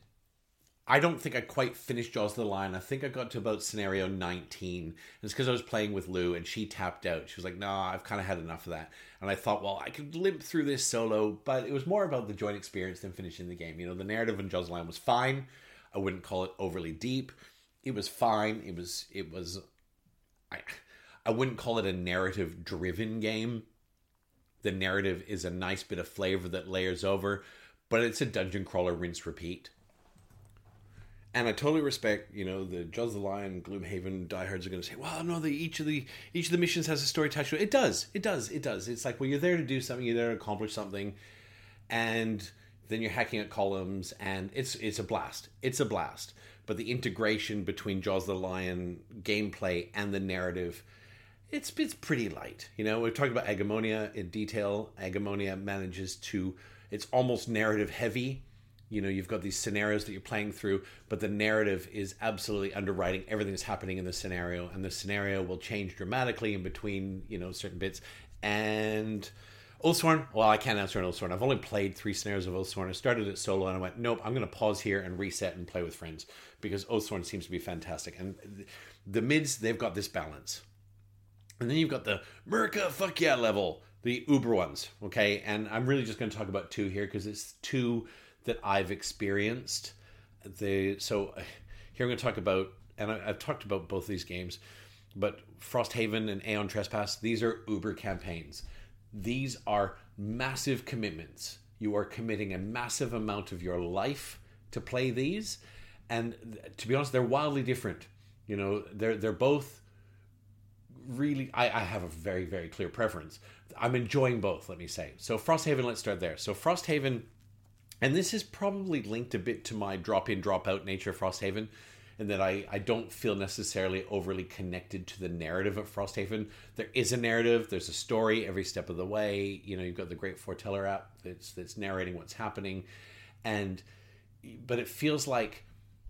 I don't think I quite finished Jaws of the Lion. I think I got to about scenario nineteen. And it's because I was playing with Lou and she tapped out. She was like, no, I've kind of had enough of that. And I thought, well, I could limp through this solo, but it was more about the joint experience than finishing the game. You know, the narrative in Jaws of the Lion was fine. I wouldn't call it overly deep. It was fine. It was, it was, I, I wouldn't call it a narrative driven game. The narrative is a nice bit of flavor that layers over, but it's a dungeon crawler rinse repeat. And I totally respect, you know, the Jaws of the Lion, Gloomhaven diehards are going to say, well, no, the, each of the each of the missions has a story attached to it. It does. It does. It does. It's like, well, you're there to do something. You're there to accomplish something. And then you're hacking at columns. And it's it's a blast. It's a blast. But the integration between Jaws of the Lion gameplay and the narrative, it's, it's pretty light. You know, we're talking about Agamonia in detail. Agamonia manages to, it's almost narrative heavy. You know, you've got these scenarios that you're playing through, but the narrative is absolutely underwriting everything that's happening in the scenario, and the scenario will change dramatically in between, you know, certain bits. And Oathsworn, well, I can't answer an Oathsworn. I've only played three scenarios of Oathsworn. I started it solo, and I went, nope, I'm going to pause here and reset and play with friends, because Oathsworn seems to be fantastic. And the mids, they've got this balance. And then you've got the Merca fuck yeah level, the uber ones, okay? And I'm really just going to talk about two here, because it's two that I've experienced. The so here I'm going to talk about, and I, I've talked about both these games, but Frosthaven and Aeon Trespass, these are uber campaigns. These are massive commitments. You are committing a massive amount of your life to play these, and to be honest, they're wildly different. You know, they're they're both really, I, I have a very, very clear preference. I'm enjoying both, let me say. So Frosthaven, let's start there. So Frosthaven, and this is probably linked a bit to my drop-in, drop-out nature of Frosthaven, in that I, I don't feel necessarily overly connected to the narrative of Frosthaven. There is a narrative, there's a story every step of the way. You know, you've got the Great Foreteller app that's that's narrating what's happening, and but it feels like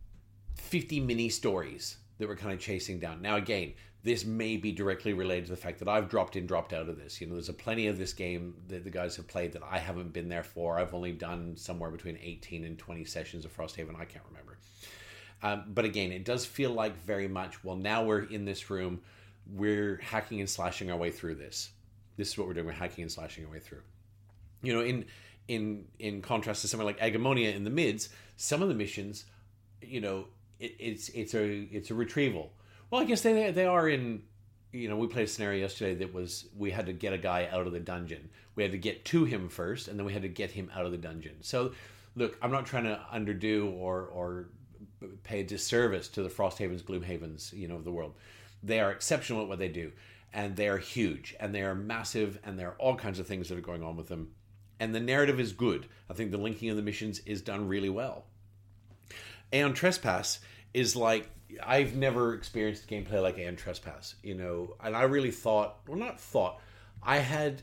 fifty mini stories that we're kind of chasing down. Now, again, this may be directly related to the fact that I've dropped in, dropped out of this. You know, there's a plenty of this game that the guys have played that I haven't been there for. I've only done somewhere between eighteen and twenty sessions of Frosthaven. I can't remember. Um, but again, it does feel like very much, well, now we're in this room. We're hacking and slashing our way through this. This is what we're doing. We're hacking and slashing our way through. You know, in in in contrast to something like Agamonia in the mids, some of the missions, you know, it, it's it's a it's a retrieval. Well, I guess they they are in. You know, we played a scenario yesterday that was we had to get a guy out of the dungeon. We had to get to him first, and then we had to get him out of the dungeon. So, look, I'm not trying to underdo or or pay a disservice to the Frosthavens, Gloomhavens, you know, of the world. They are exceptional at what they do, and they are huge, and they are massive, and there are all kinds of things that are going on with them. And the narrative is good. I think the linking of the missions is done really well. Aeon Trespass is like, I've never experienced gameplay like Aeon Trespass, you know, and I really thought, well, not thought, I had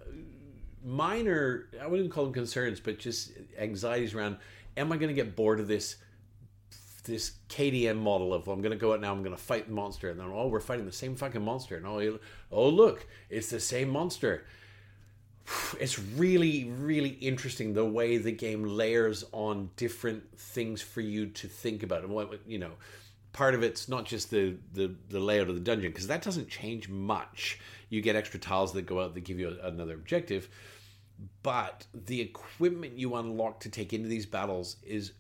minor, I wouldn't even call them concerns, but just anxieties around, am I going to get bored of this this K D M model of, well, I'm going to go out now, I'm going to fight the monster, and then, oh, we're fighting the same fucking monster, and oh, oh, look, it's the same monster. It's really, really interesting the way the game layers on different things for you to think about. And what, you know, part of it's not just the, the, the layout of the dungeon, because that doesn't change much. You get extra tiles that go out that give you another objective. But the equipment you unlock to take into these battles is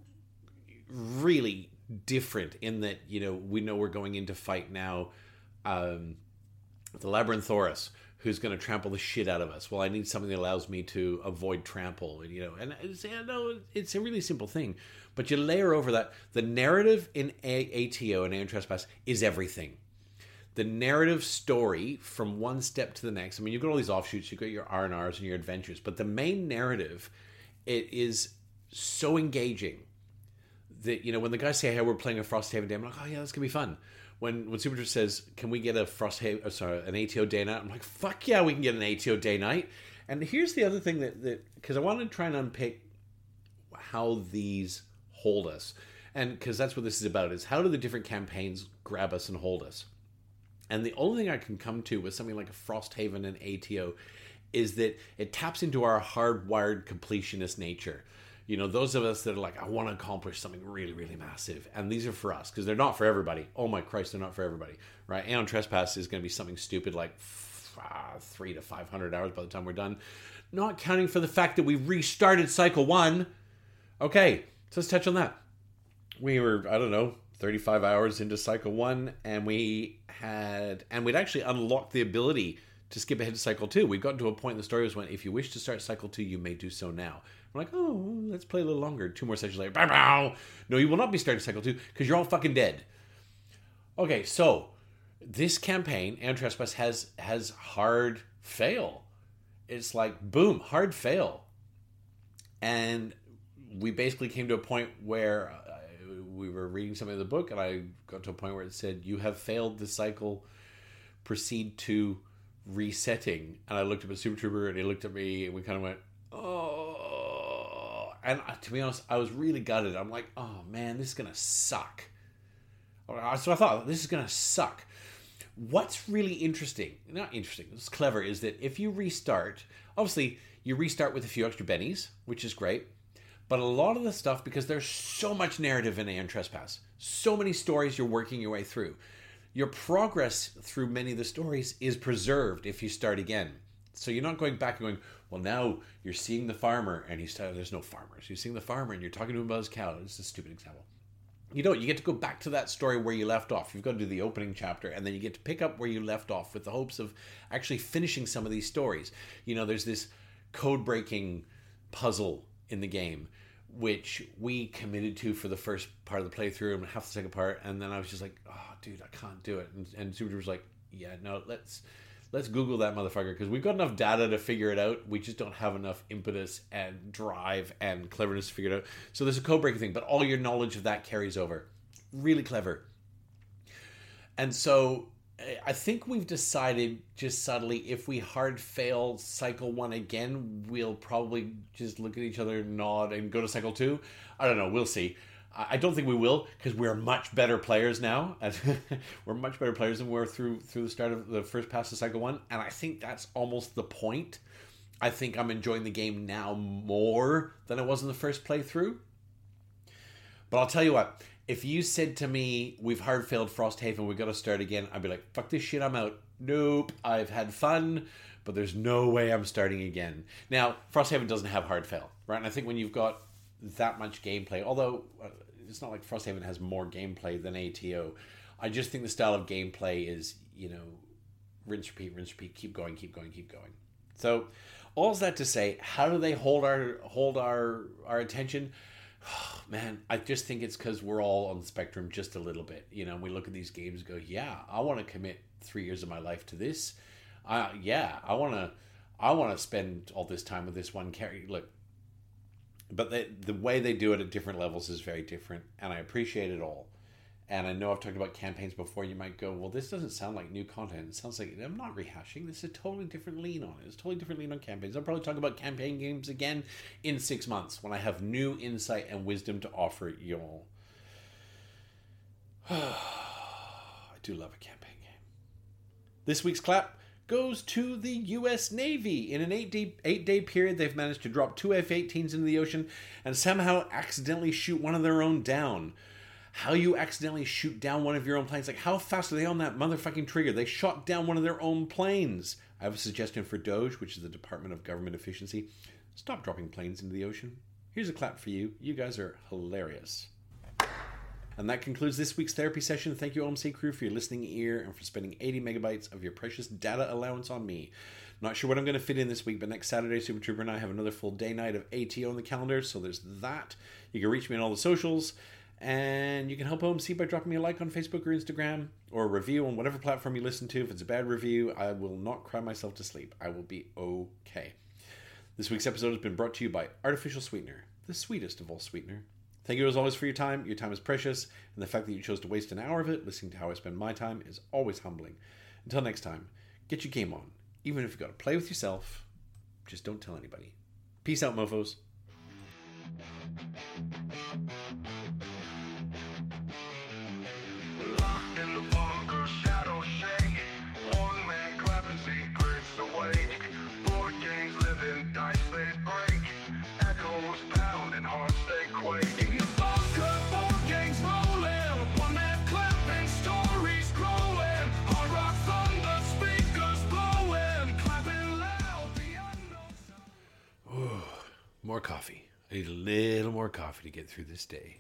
really different in that, you know, we know we're going in to fight now um, the Labyrinthosaurus, who's going to trample the shit out of us. Well, I need something that allows me to avoid trample, and you know, and it's, you know, it's a really simple thing, but you layer over that. The narrative in A T O and Aeon Trespass is everything. The narrative story from one step to the next. I mean, you've got all these offshoots, you've got your R and Rs and your adventures, but the main narrative, it is so engaging that, you know, when the guys say, hey, we're playing a Frosthaven day, I'm like, oh yeah, that's going to be fun. When when Supertruth says, can we get a Frosthaven, oh, sorry, an A T O day night? I'm like, fuck yeah, we can get an A T O day night. And here's the other thing that, that because I wanted to try and unpick how these hold us. And because that's what this is about, is how do the different campaigns grab us and hold us? And the only thing I can come to with something like a Frosthaven and A T O is that it taps into our hardwired completionist nature. You know, those of us that are like, I want to accomplish something really, really massive. And these are for us, because they're not for everybody. Oh my Christ, they're not for everybody, right? Aeon Trespass is going to be something stupid like uh, three to five hundred hours by the time we're done. Not counting for the fact that we restarted Cycle one. Okay, so let's touch on that. We were, I don't know, thirty-five hours into Cycle one, and we had, and we'd actually unlocked the ability to skip ahead to Cycle two. We'd gotten to a point in the story was when, if you wish to start Cycle two, you may do so now. We're like, oh, let's play a little longer. Two more sessions later. Bow, bow. No, you will not be starting Cycle two because you're all fucking dead. Okay, so this campaign, Aeon Trespass, has has hard fail. It's like, boom, hard fail. And we basically came to a point where uh, we were reading something in the book, and I got to a point where it said, you have failed the cycle. Proceed to resetting. And I looked up at Super Trooper, and he looked at me, and we kind of went, oh. And to be honest, I was really gutted. I'm like, oh man, this is going to suck. So I thought, this is going to suck. What's really interesting, not interesting, it's clever, is that if you restart, obviously you restart with a few extra bennies, which is great. But a lot of the stuff, because there's so much narrative in Aeon Trespass, so many stories you're working your way through, your progress through many of the stories is preserved if you start again. So you're not going back and going, well, now you're seeing the farmer, and he's there's no farmers. You're seeing the farmer, and you're talking to him about his cow. It's a stupid example. You don't. You get to go back to that story where you left off. You've got to do the opening chapter, and then you get to pick up where you left off with the hopes of actually finishing some of these stories. You know, there's this code-breaking puzzle in the game, which we committed to for the first part of the playthrough and half the second part, and then I was just like, oh, dude, I can't do it. And, and Super was like, yeah, no, let's... Let's Google that motherfucker, because we've got enough data to figure it out. We just don't have enough impetus and drive and cleverness to figure it out. So there's a code breaking thing, but all your knowledge of that carries over. Really clever. And so I think we've decided just subtly, if we hard fail Cycle one again, we'll probably just look at each other, nod, and go to Cycle two. I don't know. We'll see. I don't think we will, because we're much better players now. We're much better players than we were through through the start of the first pass of Cycle one. And I think that's almost the point. I think I'm enjoying the game now more than I was in the first playthrough. But I'll tell you what, if you said to me, we've hard failed Frosthaven, we've got to start again, I'd be like, fuck this shit, I'm out. Nope, I've had fun. but there's no way I'm starting again. Now, Frosthaven doesn't have hard fail, right? And I think when you've got that much gameplay, although uh, it's not like Frosthaven has more gameplay than A T O, I just think the style of gameplay is, you know, rinse, repeat, rinse, repeat, keep going, keep going, keep going. So, all's that to say, how do they hold our hold our our attention? Oh, man, I just think it's because we're all on the spectrum just a little bit. You know, we look at these games and go, yeah, I want to commit three years of my life to this. Uh, yeah, I want to I want to spend all this time with this one character. Look, but they, the way they do it at different levels is very different, and I appreciate it all. And I know I've talked about campaigns before. You might go, well, this doesn't sound like new content. It sounds like I'm not rehashing. This is a totally different lean on it. It's a totally different lean on campaigns. I'll probably talk about campaign games again in six months when I have new insight and wisdom to offer you all. I do love a campaign game. This week's clap goes to the U S Navy. In an eight-day, eight-day period, they've managed to drop two F eighteens into the ocean and somehow accidentally shoot one of their own down. How you accidentally shoot down one of your own planes. Like, how fast are they on that motherfucking trigger? They shot down one of their own planes. I have a suggestion for DOGE, which is the Department of Government Efficiency. Stop dropping planes into the ocean. Here's a clap for you. You guys are hilarious. And that concludes this week's therapy session. Thank you, O M C crew, for your listening ear and for spending eighty megabytes of your precious data allowance on me. Not sure what I'm going to fit in this week, but next Saturday, Super Trooper and I have another full day night of A T O on the calendar, so there's that. You can reach me on all the socials. And you can help O M C by dropping me a like on Facebook or Instagram, or a review on whatever platform you listen to. If it's a bad review, I will not cry myself to sleep. I will be okay. This week's episode has been brought to you by Artificial Sweetener, the sweetest of all sweetener. Thank you as always for your time. Your time is precious, and the fact that you chose to waste an hour of it listening to how I spend my time is always humbling. Until next time, get your game on. Even if you've got to play with yourself, just don't tell anybody. Peace out, mofos. Locked in the bunker, shadows shake. One man clapping secrets awake. Board games living, dice they break. Echoes pounding, hearts they quake. In the bunker, board games rolling. One man clapping, stories growing. Hard rock thunder, speakers blowing. Clapping loud, the unknown. More coffee. I need a little more coffee to get through this day.